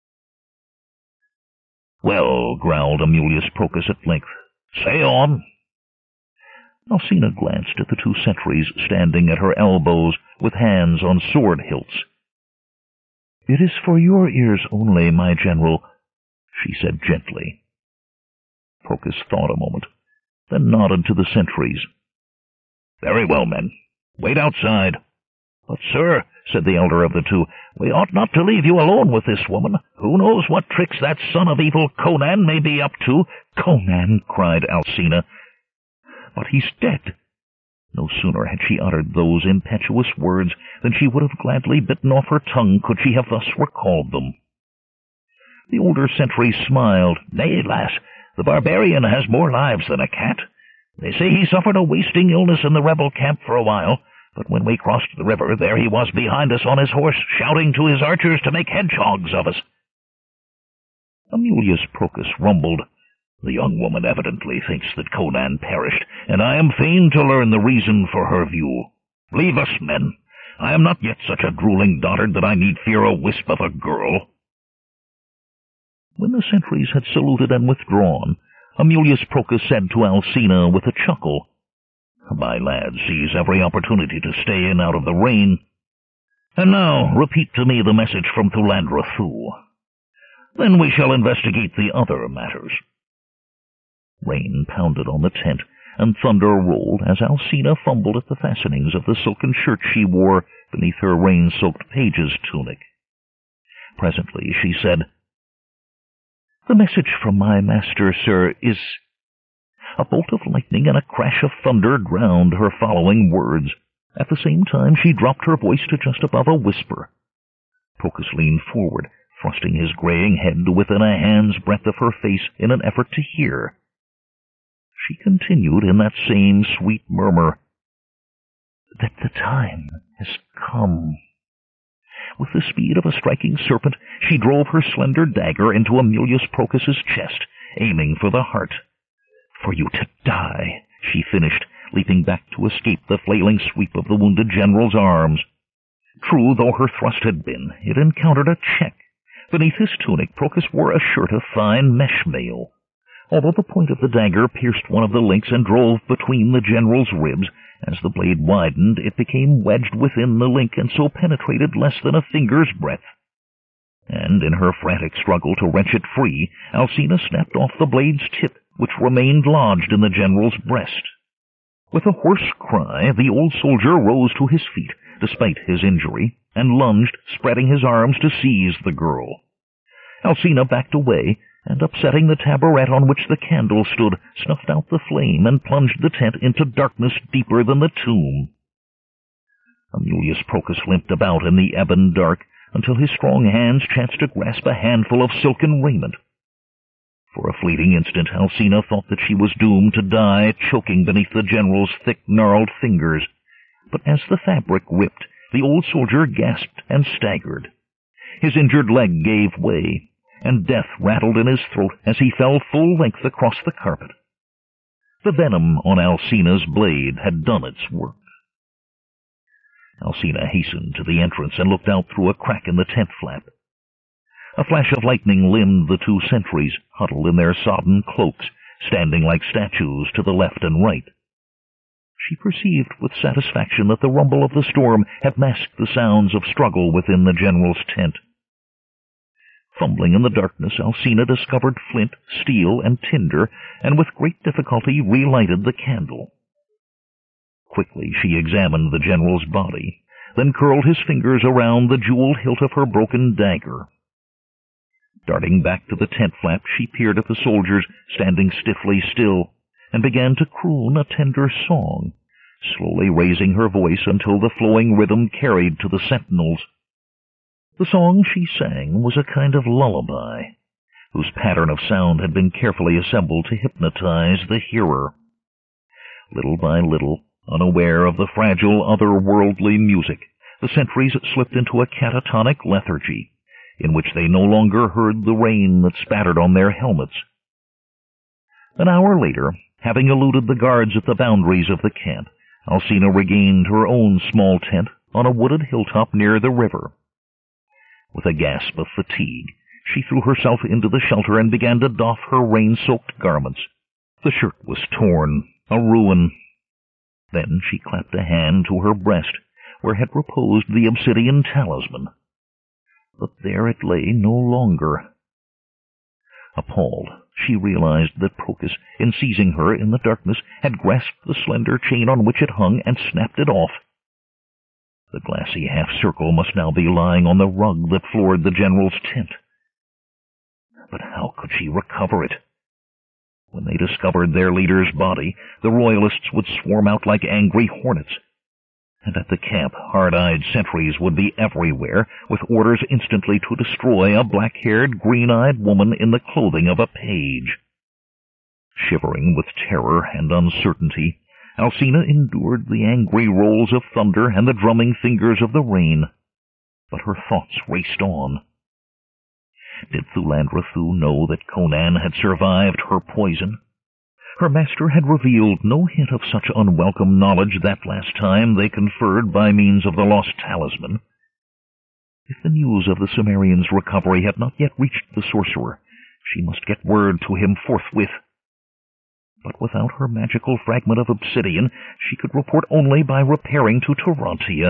"Well," growled Amulius Procas at length, "say on." Alcina glanced at the two sentries standing at her elbows with hands on sword hilts. "It is for your ears only, my general," she said gently. Procas thought a moment, then nodded to the sentries. "Very well, men. Wait outside." "But, sir," said the elder of the two, "we ought not to leave you alone with this woman. Who knows what tricks that son of evil Conan may be up to?" "Conan!" cried Alcina. "But he's dead." No sooner had she uttered those impetuous words than she would have gladly bitten off her tongue could she have thus recalled them. The older sentry smiled. "Nay, lass, the barbarian has more lives than a cat. They say he suffered a wasting illness in the rebel camp for a while, but when we crossed the river, there he was behind us on his horse, shouting to his archers to make hedgehogs of us." Amulius Procas rumbled, The young woman evidently thinks that Conan perished, and I am fain to learn the reason for her view. Leave us, men. I am not yet such a drooling dotard that I need fear a wisp of a girl." When the sentries had saluted and withdrawn, Amulius Procas said to Alcina with a chuckle, "My lad sees every opportunity to stay in out of the rain. And now repeat to me the message from Thulandra Thu. Then we shall investigate the other matters." Rain pounded on the tent, and thunder rolled as Alcina fumbled at the fastenings of the silken shirt she wore beneath her rain-soaked page's tunic. Presently she said, "The message from my master, sir, is—" A bolt of lightning and a crash of thunder drowned her following words. At the same time she dropped her voice to just above a whisper. Procas leaned forward, thrusting his graying head within a hand's breadth of her face in an effort to hear. She continued in that same sweet murmur, "that the time has come." With the speed of a striking serpent, she drove her slender dagger into Amulius Procas's chest, aiming for the heart. "For you to die," she finished, leaping back to escape the flailing sweep of the wounded general's arms. True though her thrust had been, it encountered a check. Beneath his tunic, Procas wore a shirt of fine mesh mail. Although the point of the dagger pierced one of the links and drove between the general's ribs, as the blade widened, it became wedged within the link and so penetrated less than a finger's breadth. And in her frantic struggle to wrench it free, Alcina snapped off the blade's tip, which remained lodged in the general's breast. With a hoarse cry, the old soldier rose to his feet, despite his injury, and lunged, spreading his arms to seize the girl. Alcina backed away, and upsetting the taboret on which the candle stood, snuffed out the flame and plunged the tent into darkness deeper than the tomb. Amulius Procas limped about in the ebon dark until his strong hands chanced to grasp a handful of silken raiment. For a fleeting instant Alcina thought that she was doomed to die, choking beneath the general's thick, gnarled fingers. But as the fabric ripped, the old soldier gasped and staggered. His injured leg gave way, and death rattled in his throat as he fell full length across the carpet. The venom on Alcina's blade had done its work. Alcina hastened to the entrance and looked out through a crack in the tent flap. A flash of lightning limned the two sentries, huddled in their sodden cloaks, standing like statues to the left and right. She perceived with satisfaction that the rumble of the storm had masked the sounds of struggle within the general's tent. Fumbling in the darkness, Alcina discovered flint, steel, and tinder, and with great difficulty relighted the candle. Quickly she examined the general's body, then curled his fingers around the jeweled hilt of her broken dagger. Darting back to the tent flap, she peered at the soldiers standing stiffly still, and began to croon a tender song, slowly raising her voice until the flowing rhythm carried to the sentinels. The song she sang was a kind of lullaby, whose pattern of sound had been carefully assembled to hypnotize the hearer. Little by little, unaware of the fragile, otherworldly music, the sentries slipped into a catatonic lethargy, in which they no longer heard the rain that spattered on their helmets. An hour later, having eluded the guards at the boundaries of the camp, Alcina regained her own small tent on a wooded hilltop near the river. With a gasp of fatigue, she threw herself into the shelter and began to doff her rain-soaked garments. The shirt was torn, a ruin. Then she clapped a hand to her breast, where had reposed the obsidian talisman. But there it lay no longer. Appalled, she realized that Procas, in seizing her in the darkness, had grasped the slender chain on which it hung and snapped it off. The glassy half-circle must now be lying on the rug that floored the general's tent. But how could she recover it? When they discovered their leader's body, the royalists would swarm out like angry hornets, and at the camp hard-eyed sentries would be everywhere, with orders instantly to destroy a black-haired, green-eyed woman in the clothing of a page. Shivering with terror and uncertainty, Alcina endured the angry rolls of thunder and the drumming fingers of the rain, but her thoughts raced on. Did Thulandra Thu know that Conan had survived her poison? Her master had revealed no hint of such unwelcome knowledge that last time they conferred by means of the lost talisman. If the news of the Cimmerian's recovery had not yet reached the sorcerer, she must get word to him forthwith. But without her magical fragment of obsidian, she could report only by repairing to Tarantia.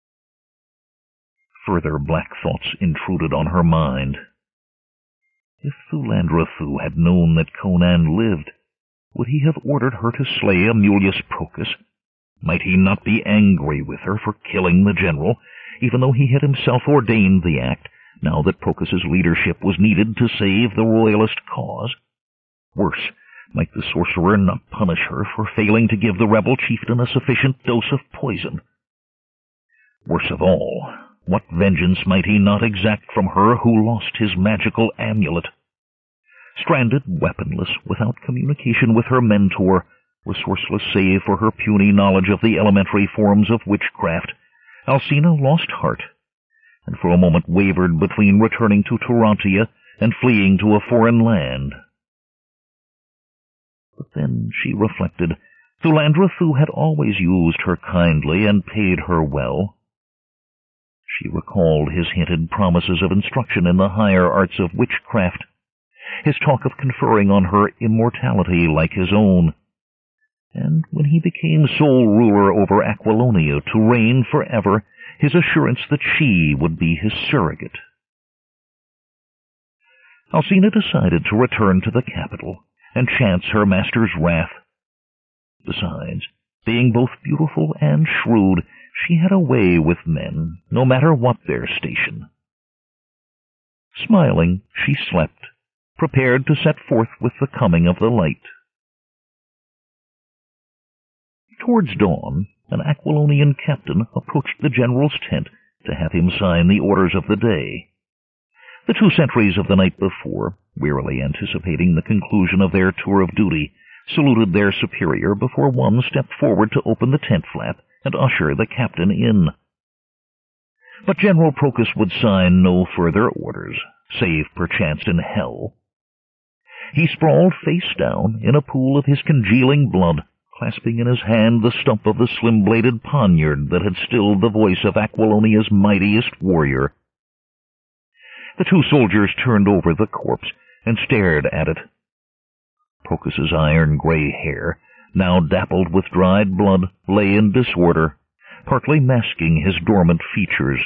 Further black thoughts intruded on her mind. If Thulandra Thu had known that Conan lived, would he have ordered her to slay Amulius Procus? Might he not be angry with her for killing the general, even though he had himself ordained the act, now that Procus's leadership was needed to save the royalist cause? Worse, might the sorcerer not punish her for failing to give the rebel chieftain a sufficient dose of poison? Worse of all, what vengeance might he not exact from her who lost his magical amulet? Stranded, weaponless, without communication with her mentor, resourceless save for her puny knowledge of the elementary forms of witchcraft, Alcina lost heart, and for a moment wavered between returning to Tarantia and fleeing to a foreign land. But then she reflected, Thulandra Thu had always used her kindly and paid her well. She recalled his hinted promises of instruction in the higher arts of witchcraft, his talk of conferring on her immortality like his own, and when he became sole ruler over Aquilonia to reign forever, his assurance that she would be his surrogate. Alcina decided to return to the capital and chance her master's wrath. Besides, being both beautiful and shrewd, she had a way with men, no matter what their station. Smiling, she slept, prepared to set forth with the coming of the light. Towards dawn, an Aquilonian captain approached the general's tent to have him sign the orders of the day. The two sentries of the night before, wearily anticipating the conclusion of their tour of duty, saluted their superior before one stepped forward to open the tent flap and usher the captain in. But General Procus would sign no further orders, save perchance in hell. He sprawled face down in a pool of his congealing blood, clasping in his hand the stump of the slim-bladed poniard that had stilled the voice of Aquilonia's mightiest warrior. The two soldiers turned over the corpse and stared at it. Procus's iron-gray hair, now dappled with dried blood, lay in disorder, partly masking his dormant features.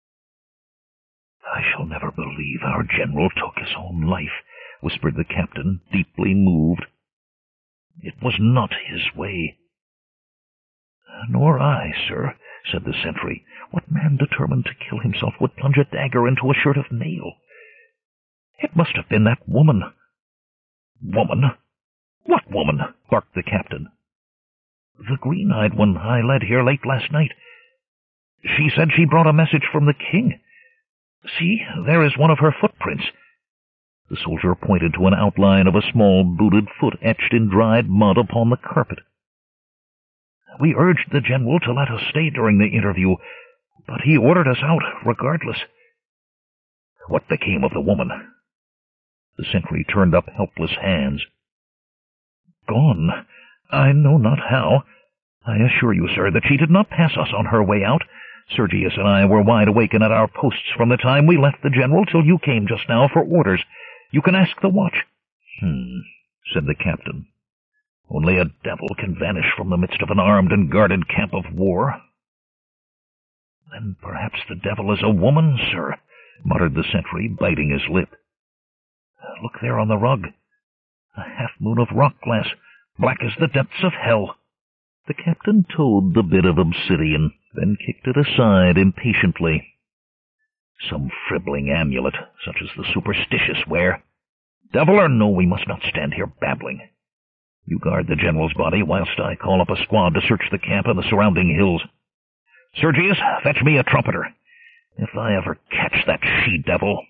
"I shall never believe our general took his own life," whispered the captain, deeply moved. "It was not his way." "Nor I, sir," said the sentry. "What man determined to kill himself would plunge a dagger into a shirt of mail? It must have been that woman." "Woman? What woman?" barked the captain. "The green-eyed one I led here late last night. She said she brought a message from the king. See, there is one of her footprints." The soldier pointed to an outline of a small booted foot etched in dried mud upon the carpet. "We urged the general to let us stay during the interview, but he ordered us out regardless." "What became of the woman?" The sentry turned up helpless hands. "Gone. I know not how. I assure you, sir, that she did not pass us on her way out. Sergius and I were wide awake and at our posts from the time we left the general till you came just now for orders. You can ask the watch." "Hmm," said the captain. "Only a devil can vanish from the midst of an armed and guarded camp of war." "Then perhaps the devil is a woman, sir," muttered the sentry, biting his lip. "Look there on the rug. A half-moon of rock glass, black as the depths of hell." The captain toed the bit of obsidian, then kicked it aside impatiently. "Some fribbling amulet, such as the superstitious wear. Devil or no, we must not stand here babbling. You guard the general's body whilst I call up a squad to search the camp and the surrounding hills. Sergius, fetch me a trumpeter, if I ever catch that she-devil."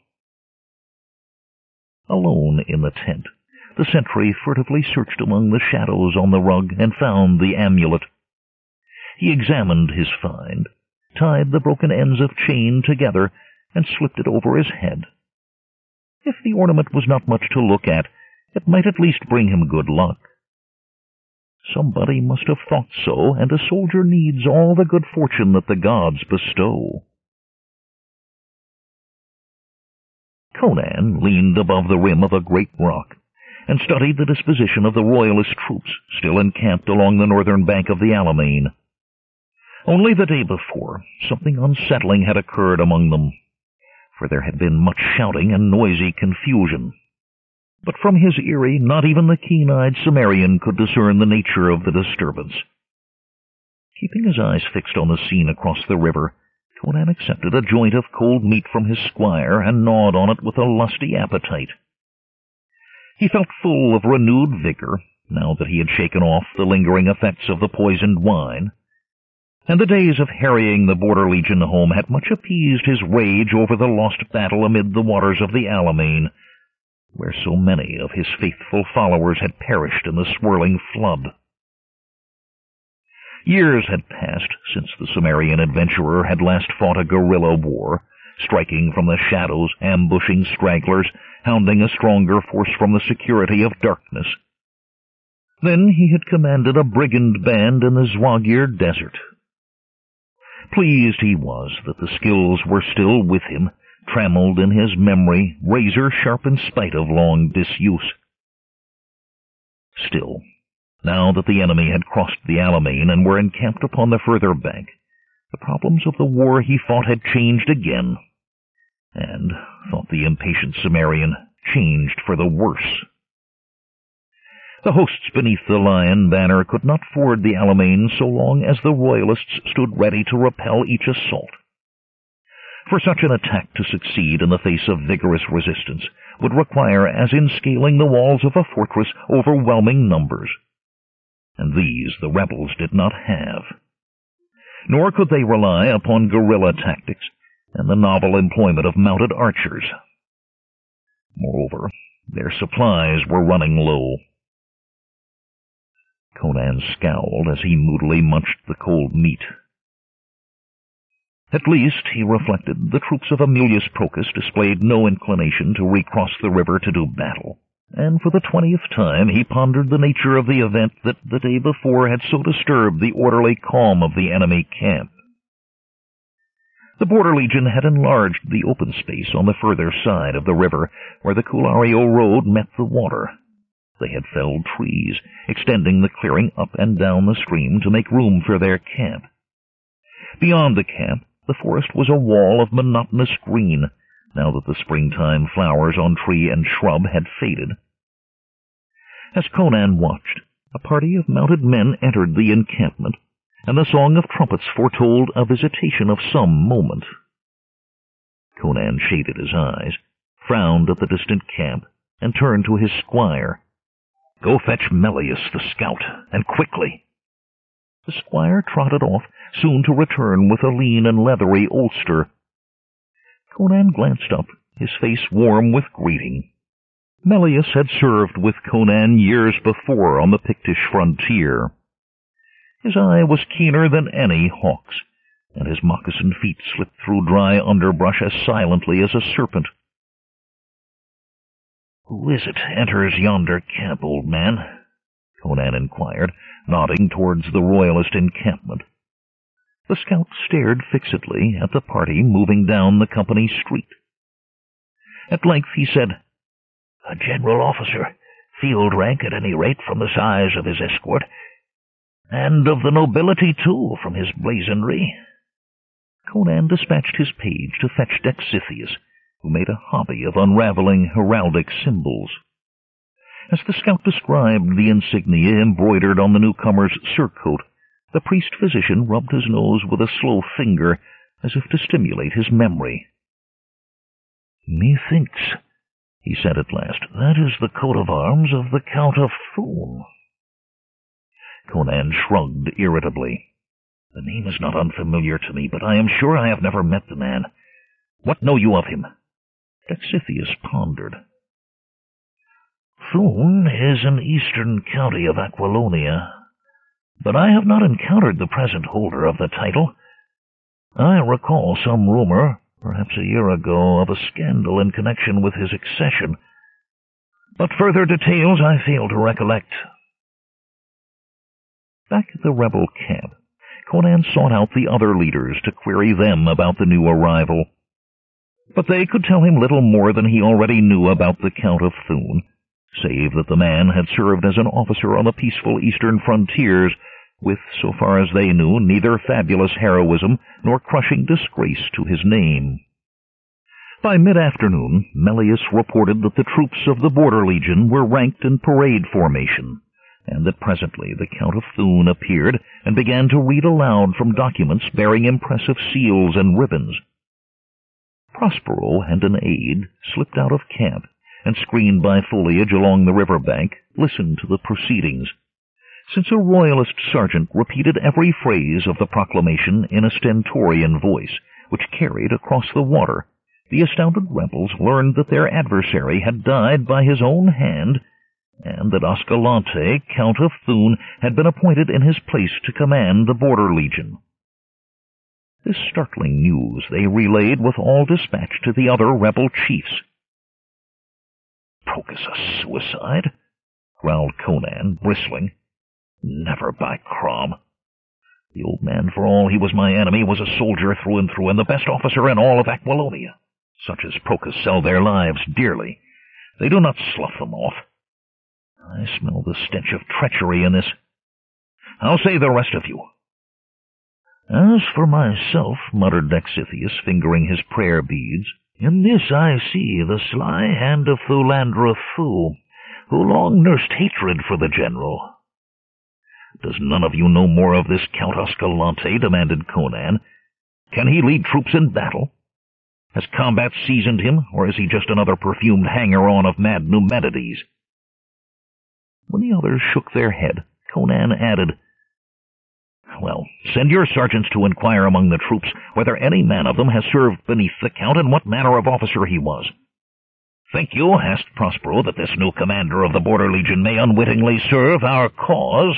Alone in the tent, the sentry furtively searched among the shadows on the rug and found the amulet. He examined his find, tied the broken ends of chain together, and slipped it over his head. If the ornament was not much to look at, it might at least bring him good luck. Somebody must have thought so, and a soldier needs all the good fortune that the gods bestow. Conan leaned above the rim of a great rock and studied the disposition of the royalist troops still encamped along the northern bank of the Alamein. Only the day before, something unsettling had occurred among them, for there had been much shouting and noisy confusion. But from his eyrie, not even the keen-eyed Cimmerian could discern the nature of the disturbance. Keeping his eyes fixed on the scene across the river, Conan accepted a joint of cold meat from his squire and gnawed on it with a lusty appetite. He felt full of renewed vigor, now that he had shaken off the lingering effects of the poisoned wine, and the days of harrying the Border Legion home had much appeased his rage over the lost battle amid the waters of the Alamein, where so many of his faithful followers had perished in the swirling flood. Years had passed since the Cimmerian adventurer had last fought a guerrilla war, striking from the shadows, ambushing stragglers, hounding a stronger force from the security of darkness. Then he had commanded a brigand band in the Zwagir desert. Pleased he was that the skills were still with him, trammeled in his memory, razor-sharp in spite of long disuse. Still, now that the enemy had crossed the Alamein and were encamped upon the further bank, the problems of the war he fought had changed again, and, thought the impatient Cimmerian, changed for the worse. The hosts beneath the lion banner could not ford the Alamein so long as the royalists stood ready to repel each assault. For such an attack to succeed in the face of vigorous resistance would require, as in scaling the walls of a fortress, overwhelming numbers. And these the rebels did not have. Nor could they rely upon guerrilla tactics and the novel employment of mounted archers. Moreover, their supplies were running low. Conan scowled as he moodily munched the cold meat. At least, he reflected, the troops of Aemilius Procas displayed no inclination to recross the river to do battle, and for the twentieth time he pondered the nature of the event that the day before had so disturbed the orderly calm of the enemy camp. The Border Legion had enlarged the open space on the further side of the river, where the Culario road met the water. They had felled trees, extending the clearing up and down the stream to make room for their camp. Beyond the camp, the forest was a wall of monotonous green, now that the springtime flowers on tree and shrub had faded. As Conan watched, a party of mounted men entered the encampment, and the song of trumpets foretold a visitation of some moment. Conan shaded his eyes, frowned at the distant camp, and turned to his squire. "Go fetch Melius the scout, and quickly." The squire trotted off, soon to return with a lean and leathery ulster. Conan glanced up, his face warm with greeting. Melius had served with Conan years before on the Pictish frontier. His eye was keener than any hawk's, and his moccasined feet slipped through dry underbrush as silently as a serpent. "Who is it enters yonder camp, old man?" Conan inquired, nodding towards the royalist encampment. The scout stared fixedly at the party moving down the company street. At length he said, "A general officer, field rank at any rate from the size of his escort, and of the nobility, too, from his blazonry." Conan dispatched his page to fetch Dexithius, who made a hobby of unraveling heraldic symbols. As the scout described the insignia embroidered on the newcomer's surcoat, the priest-physician rubbed his nose with a slow finger, as if to stimulate his memory. "Methinks," he said at last, "that is the coat of arms of the Count of Thun." Conan shrugged irritably. "The name is not unfamiliar to me, but I am sure I have never met the man. What know you of him?" Dexithius pondered. "Thun is an eastern county of Aquilonia, but I have not encountered the present holder of the title. I recall some rumor perhaps a year ago, of a scandal in connection with his accession, but further details I fail to recollect. Back at the rebel camp, Conan sought out the other leaders to query them about the new arrival. But they could tell him little more than he already knew about the Count of Thun, save that the man had served as an officer on the peaceful eastern frontiers, with, so far as they knew, neither fabulous heroism nor crushing disgrace to his name. By mid-afternoon, Melius reported that the troops of the Border Legion were ranked in parade formation, and that presently the Count of Thun appeared and began to read aloud from documents bearing impressive seals and ribbons. Prospero and an aide slipped out of camp, and screened by foliage along the river bank, listened to the proceedings. Since a royalist sergeant repeated every phrase of the proclamation in a stentorian voice, which carried across the water, the astounded rebels learned that their adversary had died by his own hand, and that Ascalante, Count of Thun, had been appointed in his place to command the Border Legion. This startling news they relayed with all dispatch to the other rebel chiefs. "Procus a suicide?" growled Conan, bristling. "Never, by Crom. The old man, for all he was my enemy, was a soldier through and through, and the best officer in all of Aquilonia. Such as Procus sell their lives dearly. They do not slough them off. I smell the stench of treachery in this. How say the rest of you?" "As for myself," muttered Dexithius, fingering his prayer beads, "in this I see the sly hand of Thulandra Thu, who long nursed hatred for the general." "Does none of you know more of this Count Ascalante?" demanded Conan. "Can he lead troops in battle? Has combat seasoned him, or is he just another perfumed hanger-on of mad Numenides?" When the others shook their head, Conan added, "Well, send your sergeants to inquire among the troops whether any man of them has served beneath the Count and what manner of officer he was. Think you," asked Prospero, "that this new commander of the Border Legion may unwittingly serve our cause?"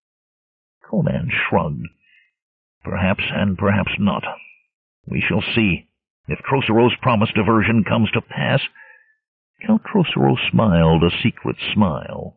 Conan shrugged. "Perhaps, and perhaps not. We shall see, if Trocero's promised diversion comes to pass." Count Trocero smiled a secret smile.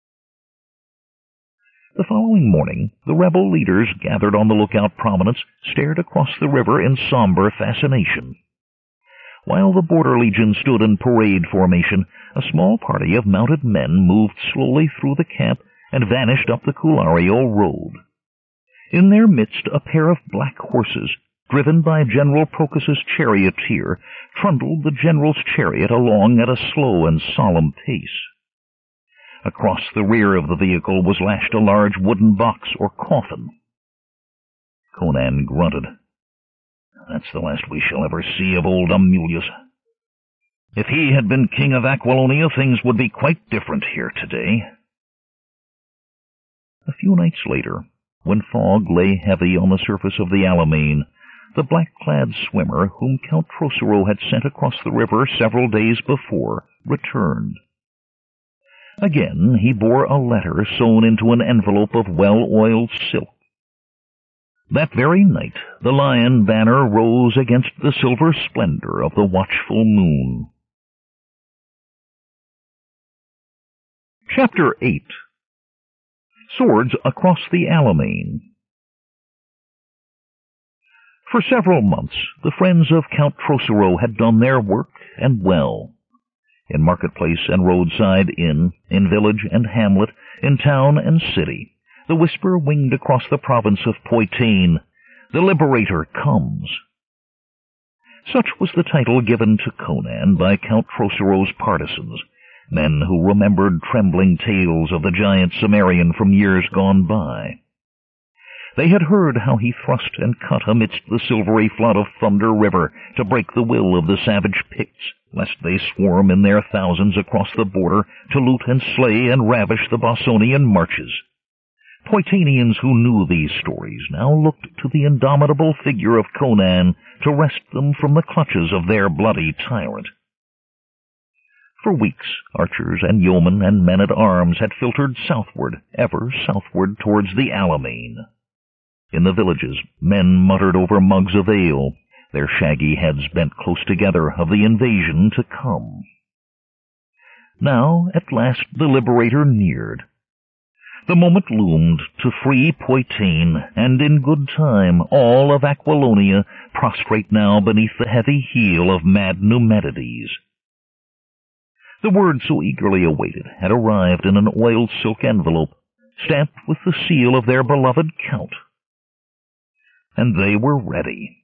The following morning, the rebel leaders, gathered on the lookout prominence, stared across the river in somber fascination. While the Border Legion stood in parade formation, a small party of mounted men moved slowly through the camp and vanished up the Culario road. In their midst a pair of black horses, driven by General Procus's charioteer, trundled the general's chariot along at a slow and solemn pace. Across the rear of the vehicle was lashed a large wooden box or coffin. Conan grunted. "That's the last we shall ever see of old Amulius. If he had been king of Aquilonia, things would be quite different here today." A few nights later, when fog lay heavy on the surface of the Alamein, the black-clad swimmer whom Count Trocero had sent across the river several days before returned. Again he bore a letter sewn into an envelope of well-oiled silk. That very night the lion banner rose against the silver splendor of the watchful moon. Chapter eight. Swords Across the Alamein. For several months the friends of Count Trocero had done their work, and well. In marketplace and roadside inn, in village and hamlet, in town and city, the whisper winged across the province of Poitain, "The Liberator comes." Such was the title given to Conan by Count Trocero's partisans, men who remembered trembling tales of the giant Cimmerian from years gone by. They had heard how he thrust and cut amidst the silvery flood of Thunder River to break the will of the savage Picts, lest they swarm in their thousands across the border to loot and slay and ravish the Bossonian marches. Poitanians who knew these stories now looked to the indomitable figure of Conan to wrest them from the clutches of their bloody tyrant. For weeks, archers and yeomen and men-at-arms had filtered southward, ever southward towards the Alamein. In the villages, men muttered over mugs of ale. their shaggy heads bent close together of the invasion to come. Now, at last, the liberator neared. The moment loomed to free Poitain, and in good time all of Aquilonia prostrate now beneath the heavy heel of mad Numenides. The word so eagerly awaited had arrived in an oiled silk envelope, stamped with the seal of their beloved count. And they were ready.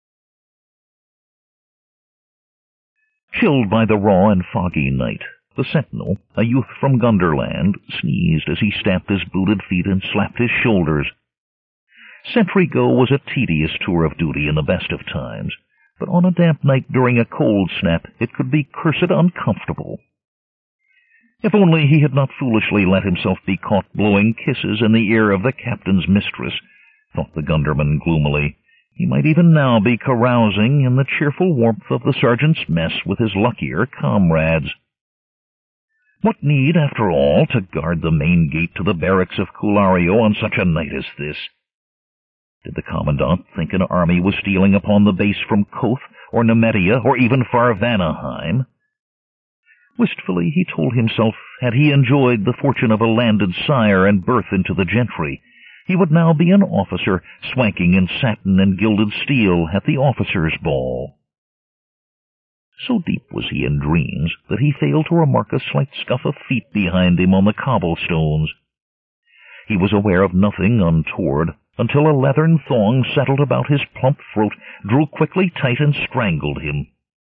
Chilled by the raw and foggy night, the sentinel, a youth from Gunderland, sneezed as he stamped his booted feet and slapped his shoulders. Sentry go was a tedious tour of duty in the best of times, but on a damp night during a cold snap it could be cursed uncomfortable. If only he had not foolishly let himself be caught blowing kisses in the ear of the captain's mistress, thought the Gunderman gloomily. He might even now be carousing in the cheerful warmth of the sergeant's mess with his luckier comrades. What need, after all, to guard the main gate to the barracks of Culario on such a night as this? Did the commandant think an army was stealing upon the base from Koth, or Nemetia, or even far Vanaheim? Wistfully he told himself, had he enjoyed the fortune of a landed sire and birth into the gentry, he would now be an officer, swanking in satin and gilded steel at the officers' ball. So deep was he in dreams that he failed to remark a slight scuff of feet behind him on the cobblestones. He was aware of nothing untoward until a leathern thong settled about his plump throat, drew quickly tight, and strangled him.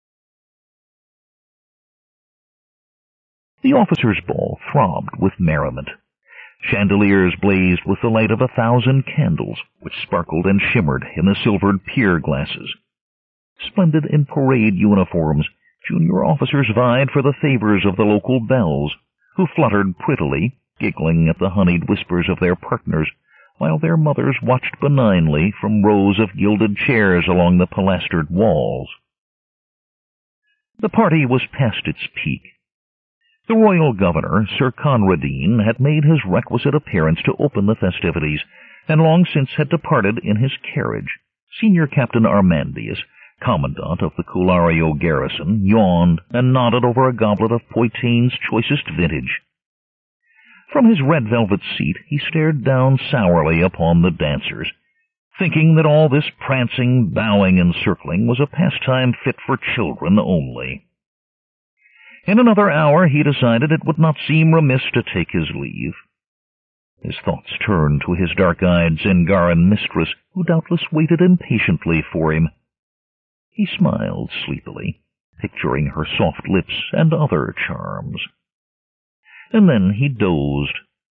The officers' ball throbbed with merriment. Chandeliers blazed with the light of a thousand candles, which sparkled and shimmered in the silvered pier glasses. Splendid in parade uniforms, junior officers vied for the favors of the local belles, who fluttered prettily, giggling at the honeyed whispers of their partners, while their mothers watched benignly from rows of gilded chairs along the pilastered walls. The party was past its peak. The royal governor, Sir Conradine, had made his requisite appearance to open the festivities, and long since had departed in his carriage. Senior Captain Armandius, commandant of the Culario garrison, yawned and nodded over a goblet of Poitain's choicest vintage. From his red velvet seat he stared down sourly upon the dancers, thinking that all this prancing, bowing, and circling was a pastime fit for children only. In another hour he decided it would not seem remiss to take his leave. His thoughts turned to his dark-eyed Zengaran mistress, who doubtless waited impatiently for him. He smiled sleepily, picturing her soft lips and other charms. And then he dozed.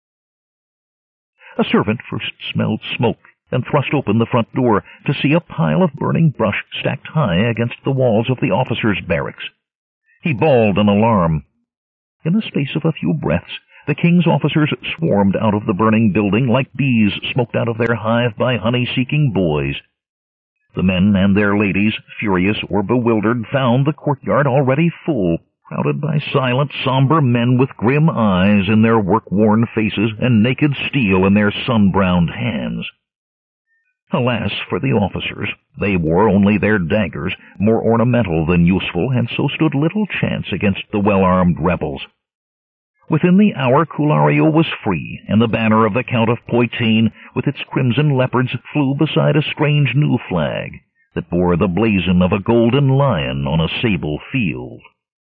A servant first smelled smoke and thrust open the front door to see a pile of burning brush stacked high against the walls of the officers' barracks. He bawled in alarm. In the space of a few breaths, the king's officers swarmed out of the burning building like bees smoked out of their hive by honey-seeking boys. The men and their ladies, furious or bewildered, found the courtyard already full, crowded by silent, somber men with grim eyes in their work-worn faces and naked steel in their sun-browned hands. Alas for the officers, they wore only their daggers, more ornamental than useful, and so stood little chance against the well-armed rebels. Within the hour Culario was free, and the banner of the Count of Poitain, with its crimson leopards, flew beside a strange new flag that bore the blazon of a golden lion on a sable field.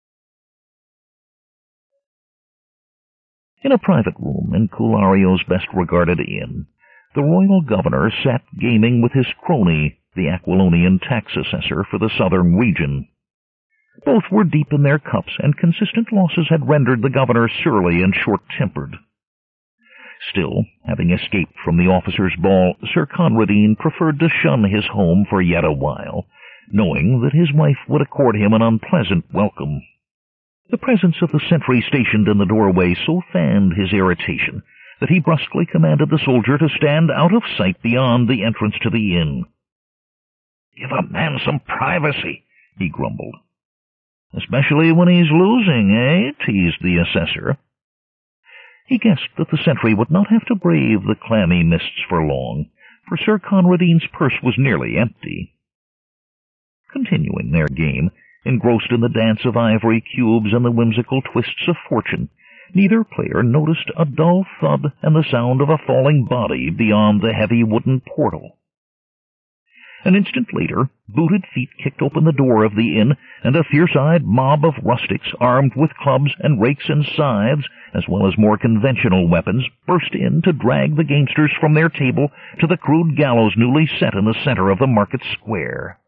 In a private room in Culario's best-regarded inn, the royal governor sat gaming with his crony, the Aquilonian tax assessor for the southern region. Both were deep in their cups, and consistent losses had rendered the governor surly and short-tempered. Still, having escaped from the officers' ball, Sir Conradine preferred to shun his home for yet a while, knowing that his wife would accord him an unpleasant welcome. The presence of the sentry stationed in the doorway so fanned his irritation that he brusquely commanded the soldier to stand out of sight beyond the entrance to the inn. "Give a man some privacy," he grumbled. "Especially when he's losing, eh?" teased the assessor. He guessed that the sentry would not have to brave the clammy mists for long, for Sir Conradine's purse was nearly empty. Continuing their game, engrossed in the dance of ivory cubes and the whimsical twists of fortune, neither player noticed a dull thud and the sound of a falling body beyond the heavy wooden portal. An instant later, booted feet kicked open the door of the inn, and a fierce-eyed mob of rustics armed with clubs and rakes and scythes, as well as more conventional weapons, burst in to drag the gamesters from their table to the crude gallows newly set in the center of the market square.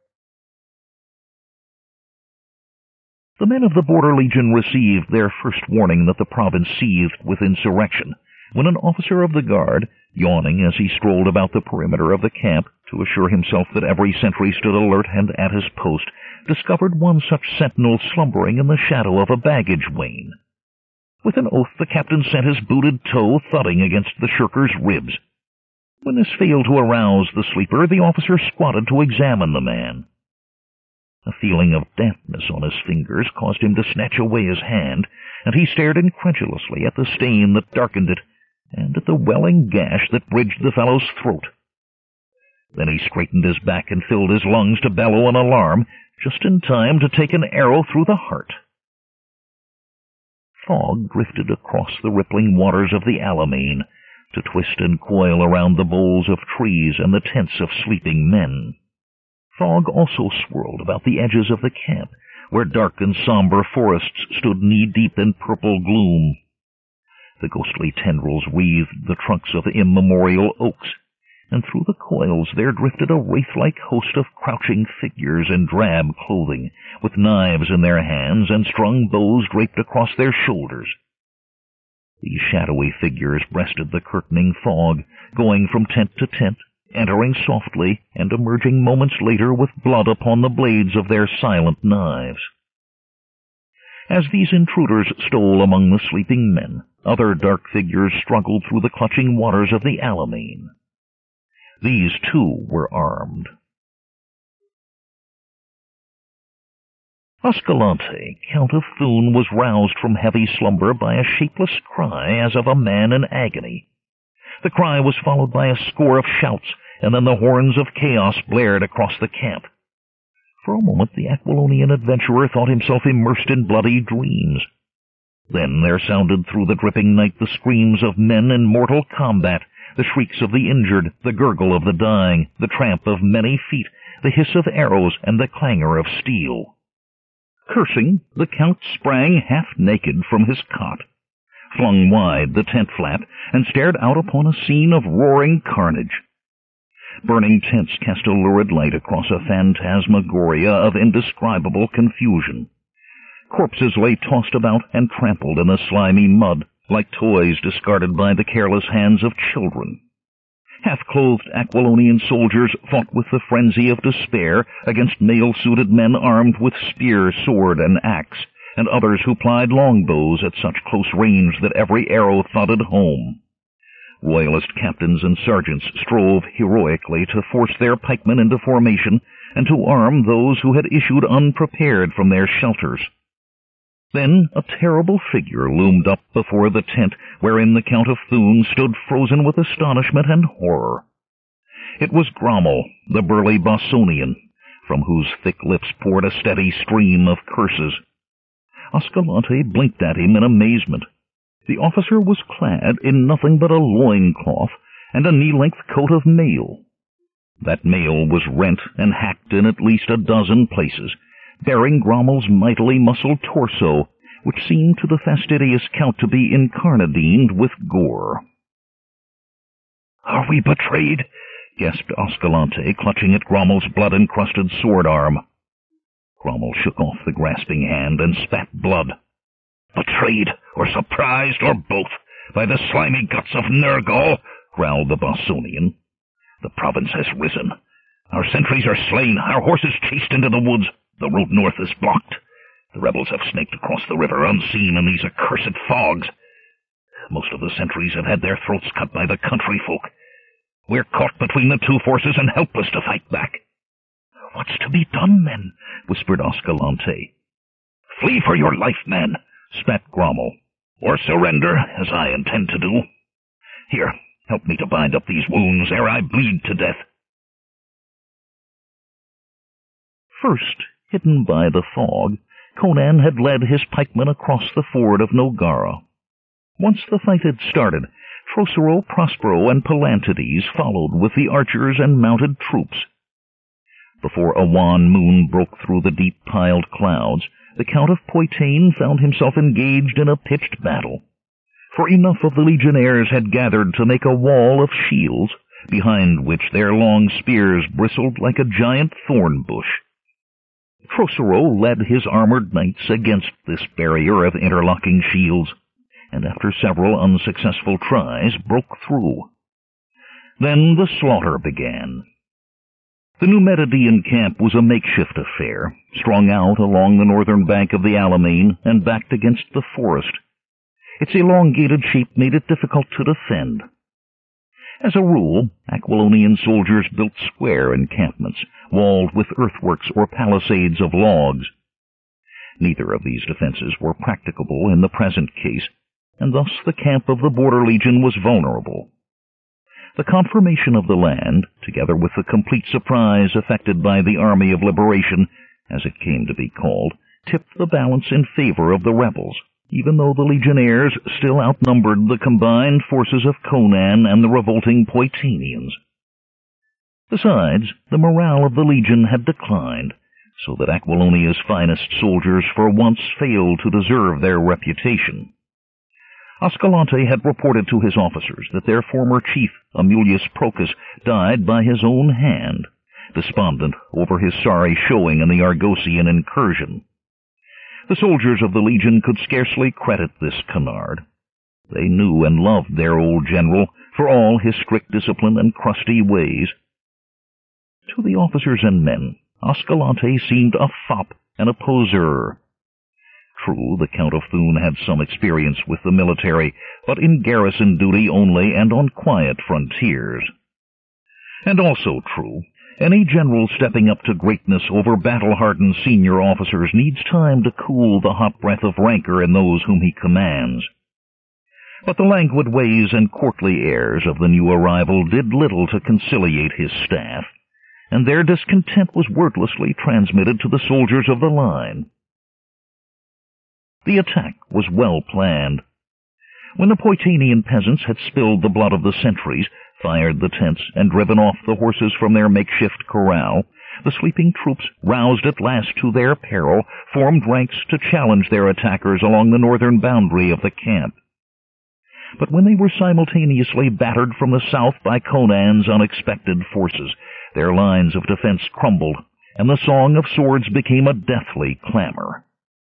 The men of the Border Legion received their first warning that the province seethed with insurrection, when an officer of the guard, yawning as he strolled about the perimeter of the camp to assure himself that every sentry stood alert and at his post, discovered one such sentinel slumbering in the shadow of a baggage wain. With an oath the captain sent his booted toe thudding against the shirker's ribs. When this failed to arouse the sleeper, the officer squatted to examine the man. A feeling of dampness on his fingers caused him to snatch away his hand, and he stared incredulously at the stain that darkened it, and at the welling gash that bridged the fellow's throat. Then he straightened his back and filled his lungs to bellow an alarm, just in time to take an arrow through the heart. Fog drifted across the rippling waters of the Alamein, to twist and coil around the boles of trees and the tents of sleeping men. Fog also swirled about the edges of the camp, where dark and somber forests stood knee-deep in purple gloom. The ghostly tendrils wreathed the trunks of immemorial oaks, and through the coils there drifted a wraith-like host of crouching figures in drab clothing, with knives in their hands and strung bows draped across their shoulders. These shadowy figures breasted the curtaining fog, going from tent to tent, entering softly and emerging moments later with blood upon the blades of their silent knives. As these intruders stole among the sleeping men, other dark figures struggled through the clutching waters of the Alamein. These, too, were armed. Ascalante, Count of Thun, was roused from heavy slumber by a shapeless cry as of a man in agony. The cry was followed by a score of shouts, and then the horns of chaos blared across the camp. For a moment the Aquilonian adventurer thought himself immersed in bloody dreams. Then there sounded through the dripping night the screams of men in mortal combat, the shrieks of the injured, the gurgle of the dying, the tramp of many feet, the hiss of arrows, and the clangor of steel. Cursing, the Count sprang half-naked from his cot, flung wide the tent flap, and stared out upon a scene of roaring carnage. Burning tents cast a lurid light across a phantasmagoria of indescribable confusion. Corpses lay tossed about and trampled in the slimy mud, like toys discarded by the careless hands of children. Half-clothed Aquilonian soldiers fought with the frenzy of despair against mail-suited men armed with spear, sword, and axe, and others who plied longbows at such close range that every arrow thudded home. Royalist captains and sergeants strove heroically to force their pikemen into formation and to arm those who had issued unprepared from their shelters. Then a terrible figure loomed up before the tent wherein the Count of Thun stood frozen with astonishment and horror. It was Grommel, the burly Bossonian, from whose thick lips poured a steady stream of curses. Ascalante blinked at him in amazement. The officer was clad in nothing but a loin-cloth and a knee-length coat of mail. That mail was rent and hacked in at least a dozen places, bearing Grommel's mightily muscled torso, which seemed to the fastidious Count to be incarnadined with gore. "Are we betrayed?" gasped Ascalante, clutching at Grommel's blood-encrusted sword-arm. Grommel shook off the grasping hand and spat blood. "Betrayed, or surprised, or both, by the slimy guts of Nergal," growled the Bossonian. "The province has risen. Our sentries are slain, our horses chased into the woods. The road north is blocked. The rebels have snaked across the river unseen in these accursed fogs. Most of the sentries have had their throats cut by the country folk. We're caught between the two forces and helpless to fight back." "What's to be done, men?" whispered Ascalante. "Flee for your life, man," spat Grommel, "or surrender, as I intend to do. Here, help me to bind up these wounds ere I bleed to death." First, hidden by the fog, Conan had led his pikemen across the ford of Nogara. Once the fight had started, Frosero, Prospero, and Palantides followed with the archers and mounted troops. Before a wan moon broke through the deep-piled clouds, the Count of Poitain found himself engaged in a pitched battle. For enough of the legionnaires had gathered to make a wall of shields, behind which their long spears bristled like a giant thorn bush. Frosero led his armored knights against this barrier of interlocking shields, and after several unsuccessful tries broke through. Then the slaughter began. The Numidian camp was a makeshift affair, strung out along the northern bank of the Alamein and backed against the forest. Its elongated shape made it difficult to defend. As a rule, Aquilonian soldiers built square encampments, walled with earthworks or palisades of logs. Neither of these defenses were practicable in the present case, and thus the camp of the Border Legion was vulnerable. The confirmation of the land, together with the complete surprise effected by the Army of Liberation, as it came to be called, tipped the balance in favor of the rebels, even though the legionnaires still outnumbered the combined forces of Conan and the revolting Poitanians. Besides, the morale of the legion had declined, so that Aquilonia's finest soldiers for once failed to deserve their reputation. Ascalante had reported to his officers that their former chief, Amulius Procus, died by his own hand, despondent over his sorry showing in the Argosian incursion. The soldiers of the legion could scarcely credit this canard. They knew and loved their old general for all his strict discipline and crusty ways. To the officers and men, Ascalante seemed a fop and a poseur. True, the Count of Thun had some experience with the military, but in garrison duty only and on quiet frontiers. And also true, any general stepping up to greatness over battle-hardened senior officers needs time to cool the hot breath of rancor in those whom he commands. But the languid ways and courtly airs of the new arrival did little to conciliate his staff, and their discontent was wordlessly transmitted to the soldiers of the line. The attack was well planned. When the Poitanian peasants had spilled the blood of the sentries, fired the tents, and driven off the horses from their makeshift corral, the sleeping troops, roused at last to their peril, formed ranks to challenge their attackers along the northern boundary of the camp. But when they were simultaneously battered from the south by Conan's unexpected forces, their lines of defense crumbled, and the song of swords became a deathly clamor.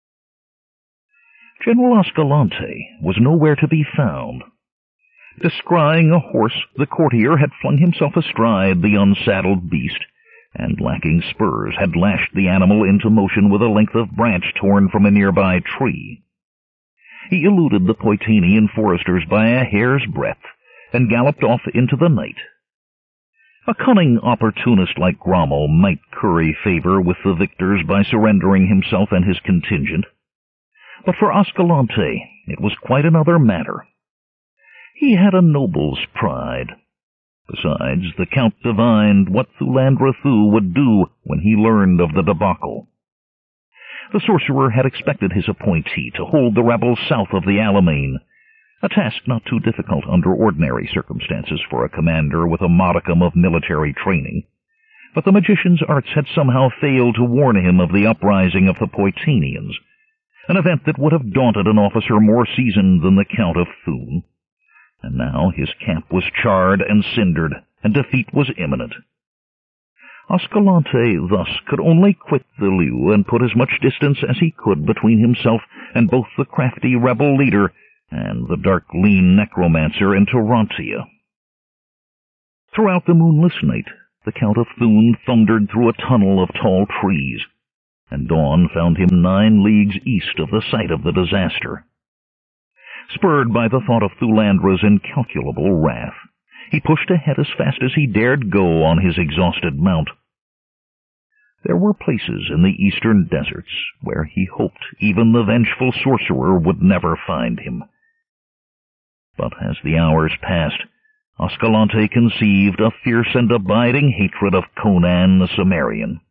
General Ascalante was nowhere to be found. Descrying a horse, the courtier had flung himself astride the unsaddled beast, and lacking spurs had lashed the animal into motion with a length of branch torn from a nearby tree. He eluded the Poitanian foresters by a hair's breadth, and galloped off into the night. A cunning opportunist like Rommel might curry favor with the victors by surrendering himself and his contingent. But for Ascalante it was quite another matter. He had a noble's pride. Besides, the Count divined what Thulandra Thu would do when he learned of the debacle. The sorcerer had expected his appointee to hold the rebels south of the Alamein, a task not too difficult under ordinary circumstances for a commander with a modicum of military training. But the magician's arts had somehow failed to warn him of the uprising of the Poitanians, an event that would have daunted an officer more seasoned than the Count of Thun. And now his camp was charred and cindered, and defeat was imminent. Ascalante thus could only quit the lieu and put as much distance as he could between himself and both the crafty rebel leader and the dark, lean necromancer in Tarantia. Throughout the moonless night, the Count of Thun thundered through a tunnel of tall trees, and dawn found him nine leagues east of the site of the disaster. Spurred by the thought of Thulandra's incalculable wrath, he pushed ahead as fast as he dared go on his exhausted mount. There were places in the eastern deserts where he hoped even the vengeful sorcerer would never find him. But as the hours passed, Ascalante conceived a fierce and abiding hatred of Conan the Cimmerian,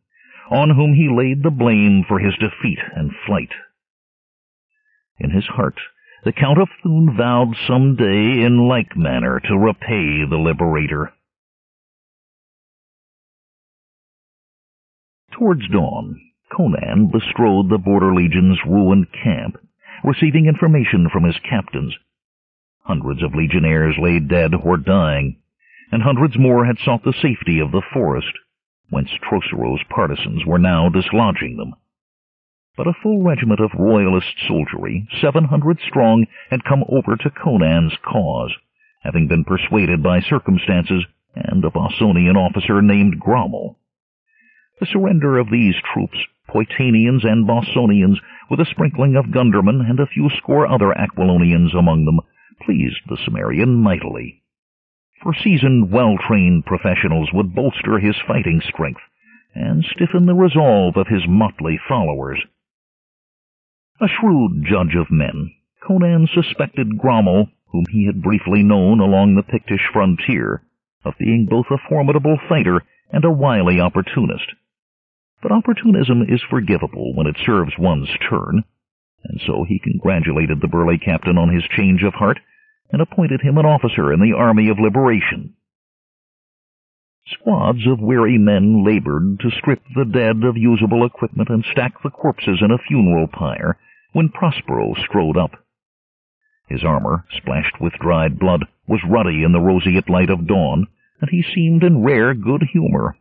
on whom he laid the blame for his defeat and flight. In his heart, the Count of Thun vowed some day in like manner to repay the liberator. Towards dawn, Conan bestrode the Border Legion's ruined camp, receiving information from his captains. Hundreds of legionnaires lay dead or dying, and hundreds more had sought the safety of the forest, whence Trocero's partisans were now dislodging them. But a full regiment of royalist soldiery, seven hundred strong, had come over to Conan's cause, having been persuaded by circumstances and a Bossonian officer named Grommel. The surrender of these troops, Poitanians and Bossonians, with a sprinkling of Gundermen and a few score other Aquilonians among them, pleased the Cimmerian mightily. For seasoned, well-trained professionals would bolster his fighting strength and stiffen the resolve of his motley followers. A shrewd judge of men, Conan suspected Grommel, whom he had briefly known along the Pictish frontier, of being both a formidable fighter and a wily opportunist. But opportunism is forgivable when it serves one's turn, and so he congratulated the burly captain on his change of heart and appointed him an officer in the Army of Liberation. Squads of weary men labored to strip the dead of usable equipment and stack the corpses in a funeral pyre when Prospero strode up. His armor, splashed with dried blood, was ruddy in the roseate light of dawn, and he seemed in rare good humor.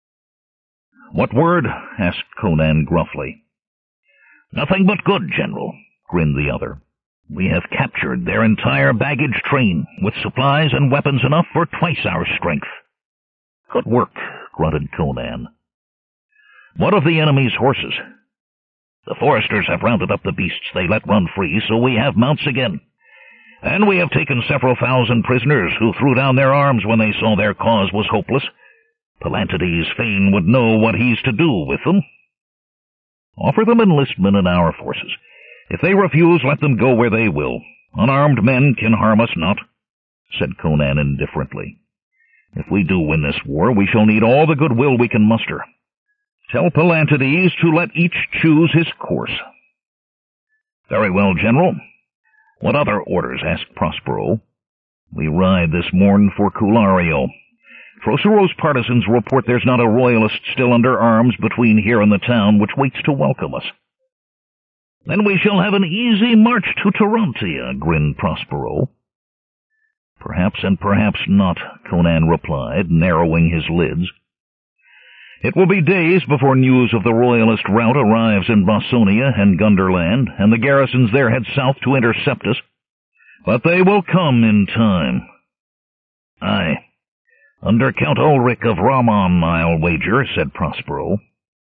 "What word?" asked Conan gruffly. "Nothing but good, General," grinned the other. "We have captured their entire baggage train, with supplies and weapons enough for twice our strength." "Good work," grunted Conan. "What of the enemy's horses?" "The foresters have rounded up the beasts they let run free, so we have mounts again. And we have taken several thousand prisoners who threw down their arms when they saw their cause was hopeless. Palantides fain would know what he's to do with them." "Offer them enlistment in our forces. If they refuse, let them go where they will. Unarmed men can harm us not," said Conan indifferently. "If we do win this war, we shall need all the goodwill we can muster. Tell Palantides to let each choose his course." "Very well, General. What other orders?" asked Prospero. "We ride this morn for Culario. Trocero's partisans report there's not a royalist still under arms between here and the town which waits to welcome us." "Then we shall have an easy march to Tarantia," grinned Prospero. "Perhaps and perhaps not," Conan replied, narrowing his lids. "It will be days before news of the royalist rout arrives in Bossonia and Gunderland, and the garrisons there head south to intercept us. But they will come in time." "Aye, under Count Ulrich of Ramon, I'll wager," said Prospero.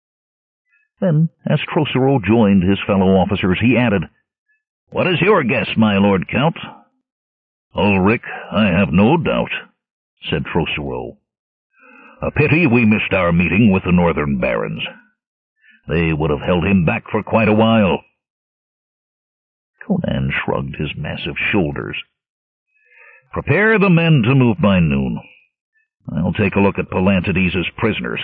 Then, as Trocero joined his fellow officers, he added, "What is your guess, my lord Count?" "Ulrich, I have no doubt," said Trocero. "A pity we missed our meeting with the northern barons. They would have held him back for quite a while." Conan shrugged his massive shoulders. "Prepare the men to move by noon. I'll take a look at Palantides' prisoners."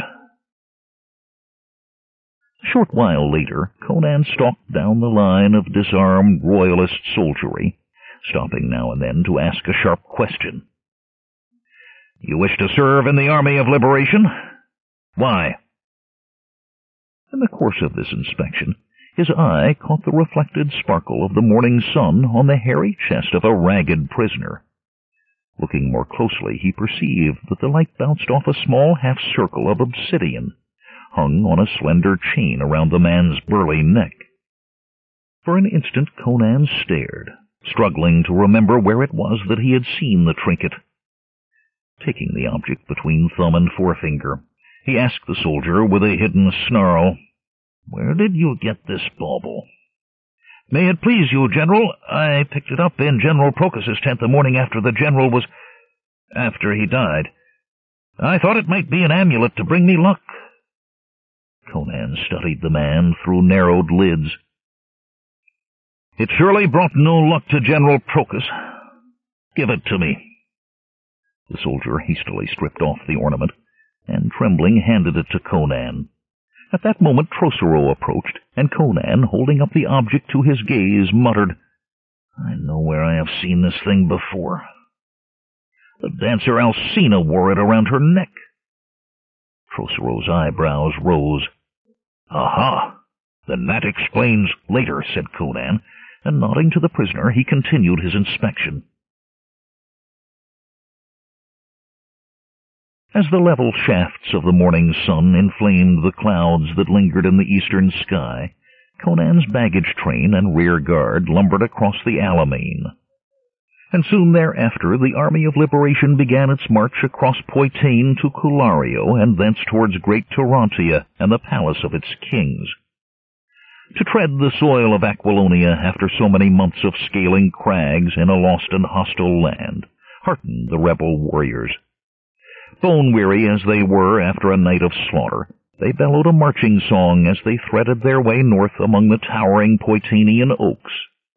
A short while later, Conan stalked down the line of disarmed royalist soldiery, stopping now and then to ask a sharp question. "You wish to serve in the Army of Liberation? Why?" In the course of this inspection, his eye caught the reflected sparkle of the morning sun on the hairy chest of a ragged prisoner. Looking more closely, he perceived that the light bounced off a small half-circle of obsidian, hung on a slender chain around the man's burly neck. For an instant Conan stared, struggling to remember where it was that he had seen the trinket. Taking the object between thumb and forefinger, he asked the soldier with a hidden snarl, "Where did you get this bauble?" "May it please you, General, I picked it up in General Procus's tent the morning after the General was... after he died. I thought it might be an amulet to bring me luck." Conan studied the man through narrowed lids. "It surely brought no luck to General Procus. Give it to me." The soldier hastily stripped off the ornament, and trembling handed it to Conan. At that moment Trosero approached, and Conan, holding up the object to his gaze, muttered, "I know where I have seen this thing before. The dancer Alcina wore it around her neck." Trosero's eyebrows rose. "Aha! Then that explains later," said Conan, and nodding to the prisoner, he continued his inspection. As the level shafts of the morning sun inflamed the clouds that lingered in the eastern sky, Conan's baggage train and rear guard lumbered across the Alamein. And soon thereafter the Army of Liberation began its march across Poitain to Culario, and thence towards Great Torontia and the palace of its kings. To tread the soil of Aquilonia after so many months of scaling crags in a lost and hostile land heartened the rebel warriors. Bone-weary as they were after a night of slaughter, they bellowed a marching song as they threaded their way north among the towering Poitainian oaks.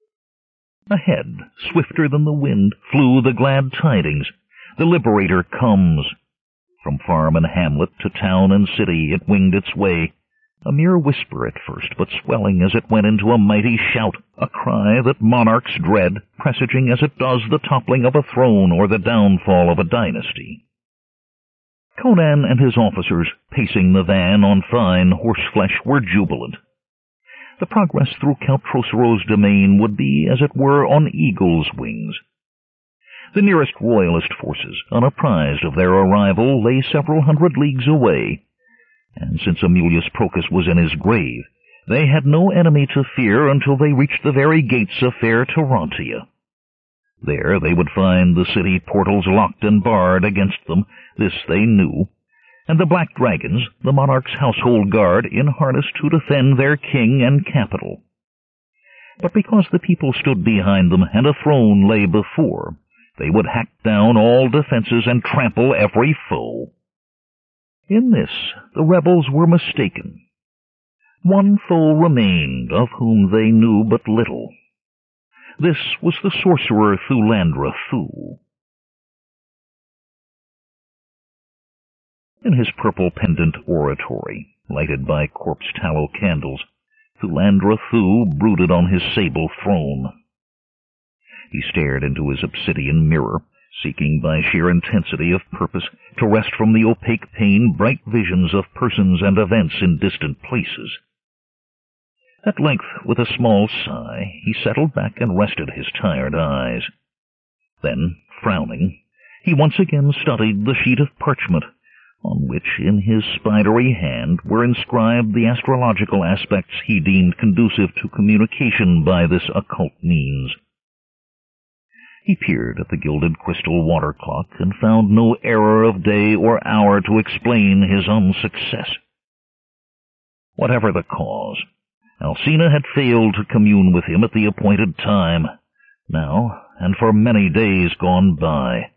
Ahead, swifter than the wind, flew the glad tidings. The Liberator comes. From farm and hamlet to town and city it winged its way, a mere whisper at first, but swelling as it went into a mighty shout, a cry that monarchs dread, presaging as it does the toppling of a throne or the downfall of a dynasty. Conan and his officers, pacing the van on fine horseflesh, were jubilant. The progress through Count Trosero's domain would be, as it were, on eagle's wings. The nearest royalist forces, unapprised of their arrival, lay several hundred leagues away, and since Amulius Procus was in his grave, they had no enemy to fear until they reached the very gates of fair Torontia. There they would find the city portals locked and barred against them, this they knew, and the Black Dragons, the monarch's household guard, in harness to defend their king and capital. But because the people stood behind them and a throne lay before, they would hack down all defenses and trample every foe. In this the rebels were mistaken. One foe remained, of whom they knew but little. This was the sorcerer Thulandra Thu. In his purple pendant oratory, lighted by corpse tallow candles, Thulandra Thu brooded on his sable throne. He stared into his obsidian mirror, seeking by sheer intensity of purpose to wrest from the opaque pane bright visions of persons and events in distant places. At length, with a small sigh, he settled back and rested his tired eyes. Then, frowning, he once again studied the sheet of parchment, on which, in his spidery hand, were inscribed the astrological aspects he deemed conducive to communication by this occult means. He peered at the gilded crystal water clock and found no error of day or hour to explain his unsuccess. Whatever the cause, Alcina had failed to commune with him at the appointed time, now and for many days gone by.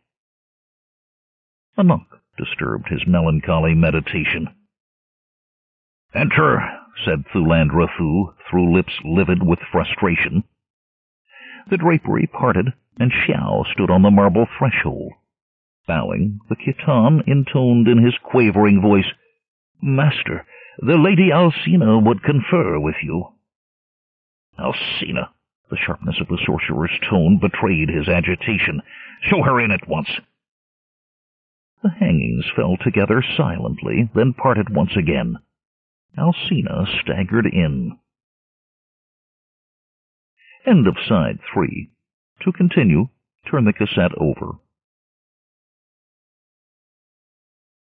A knock disturbed his melancholy meditation. "Enter," said Thulandra Thu, through lips livid with frustration. The drapery parted, and Xiao stood on the marble threshold. Bowing, the Khitan intoned in his quavering voice, "Master, the Lady Alcina would confer with you." "Alcina!" The sharpness of the sorcerer's tone betrayed his agitation. "Show her in at once." The hangings fell together silently, then parted once again. Alcina staggered in. End of side three. To continue, turn the cassette over.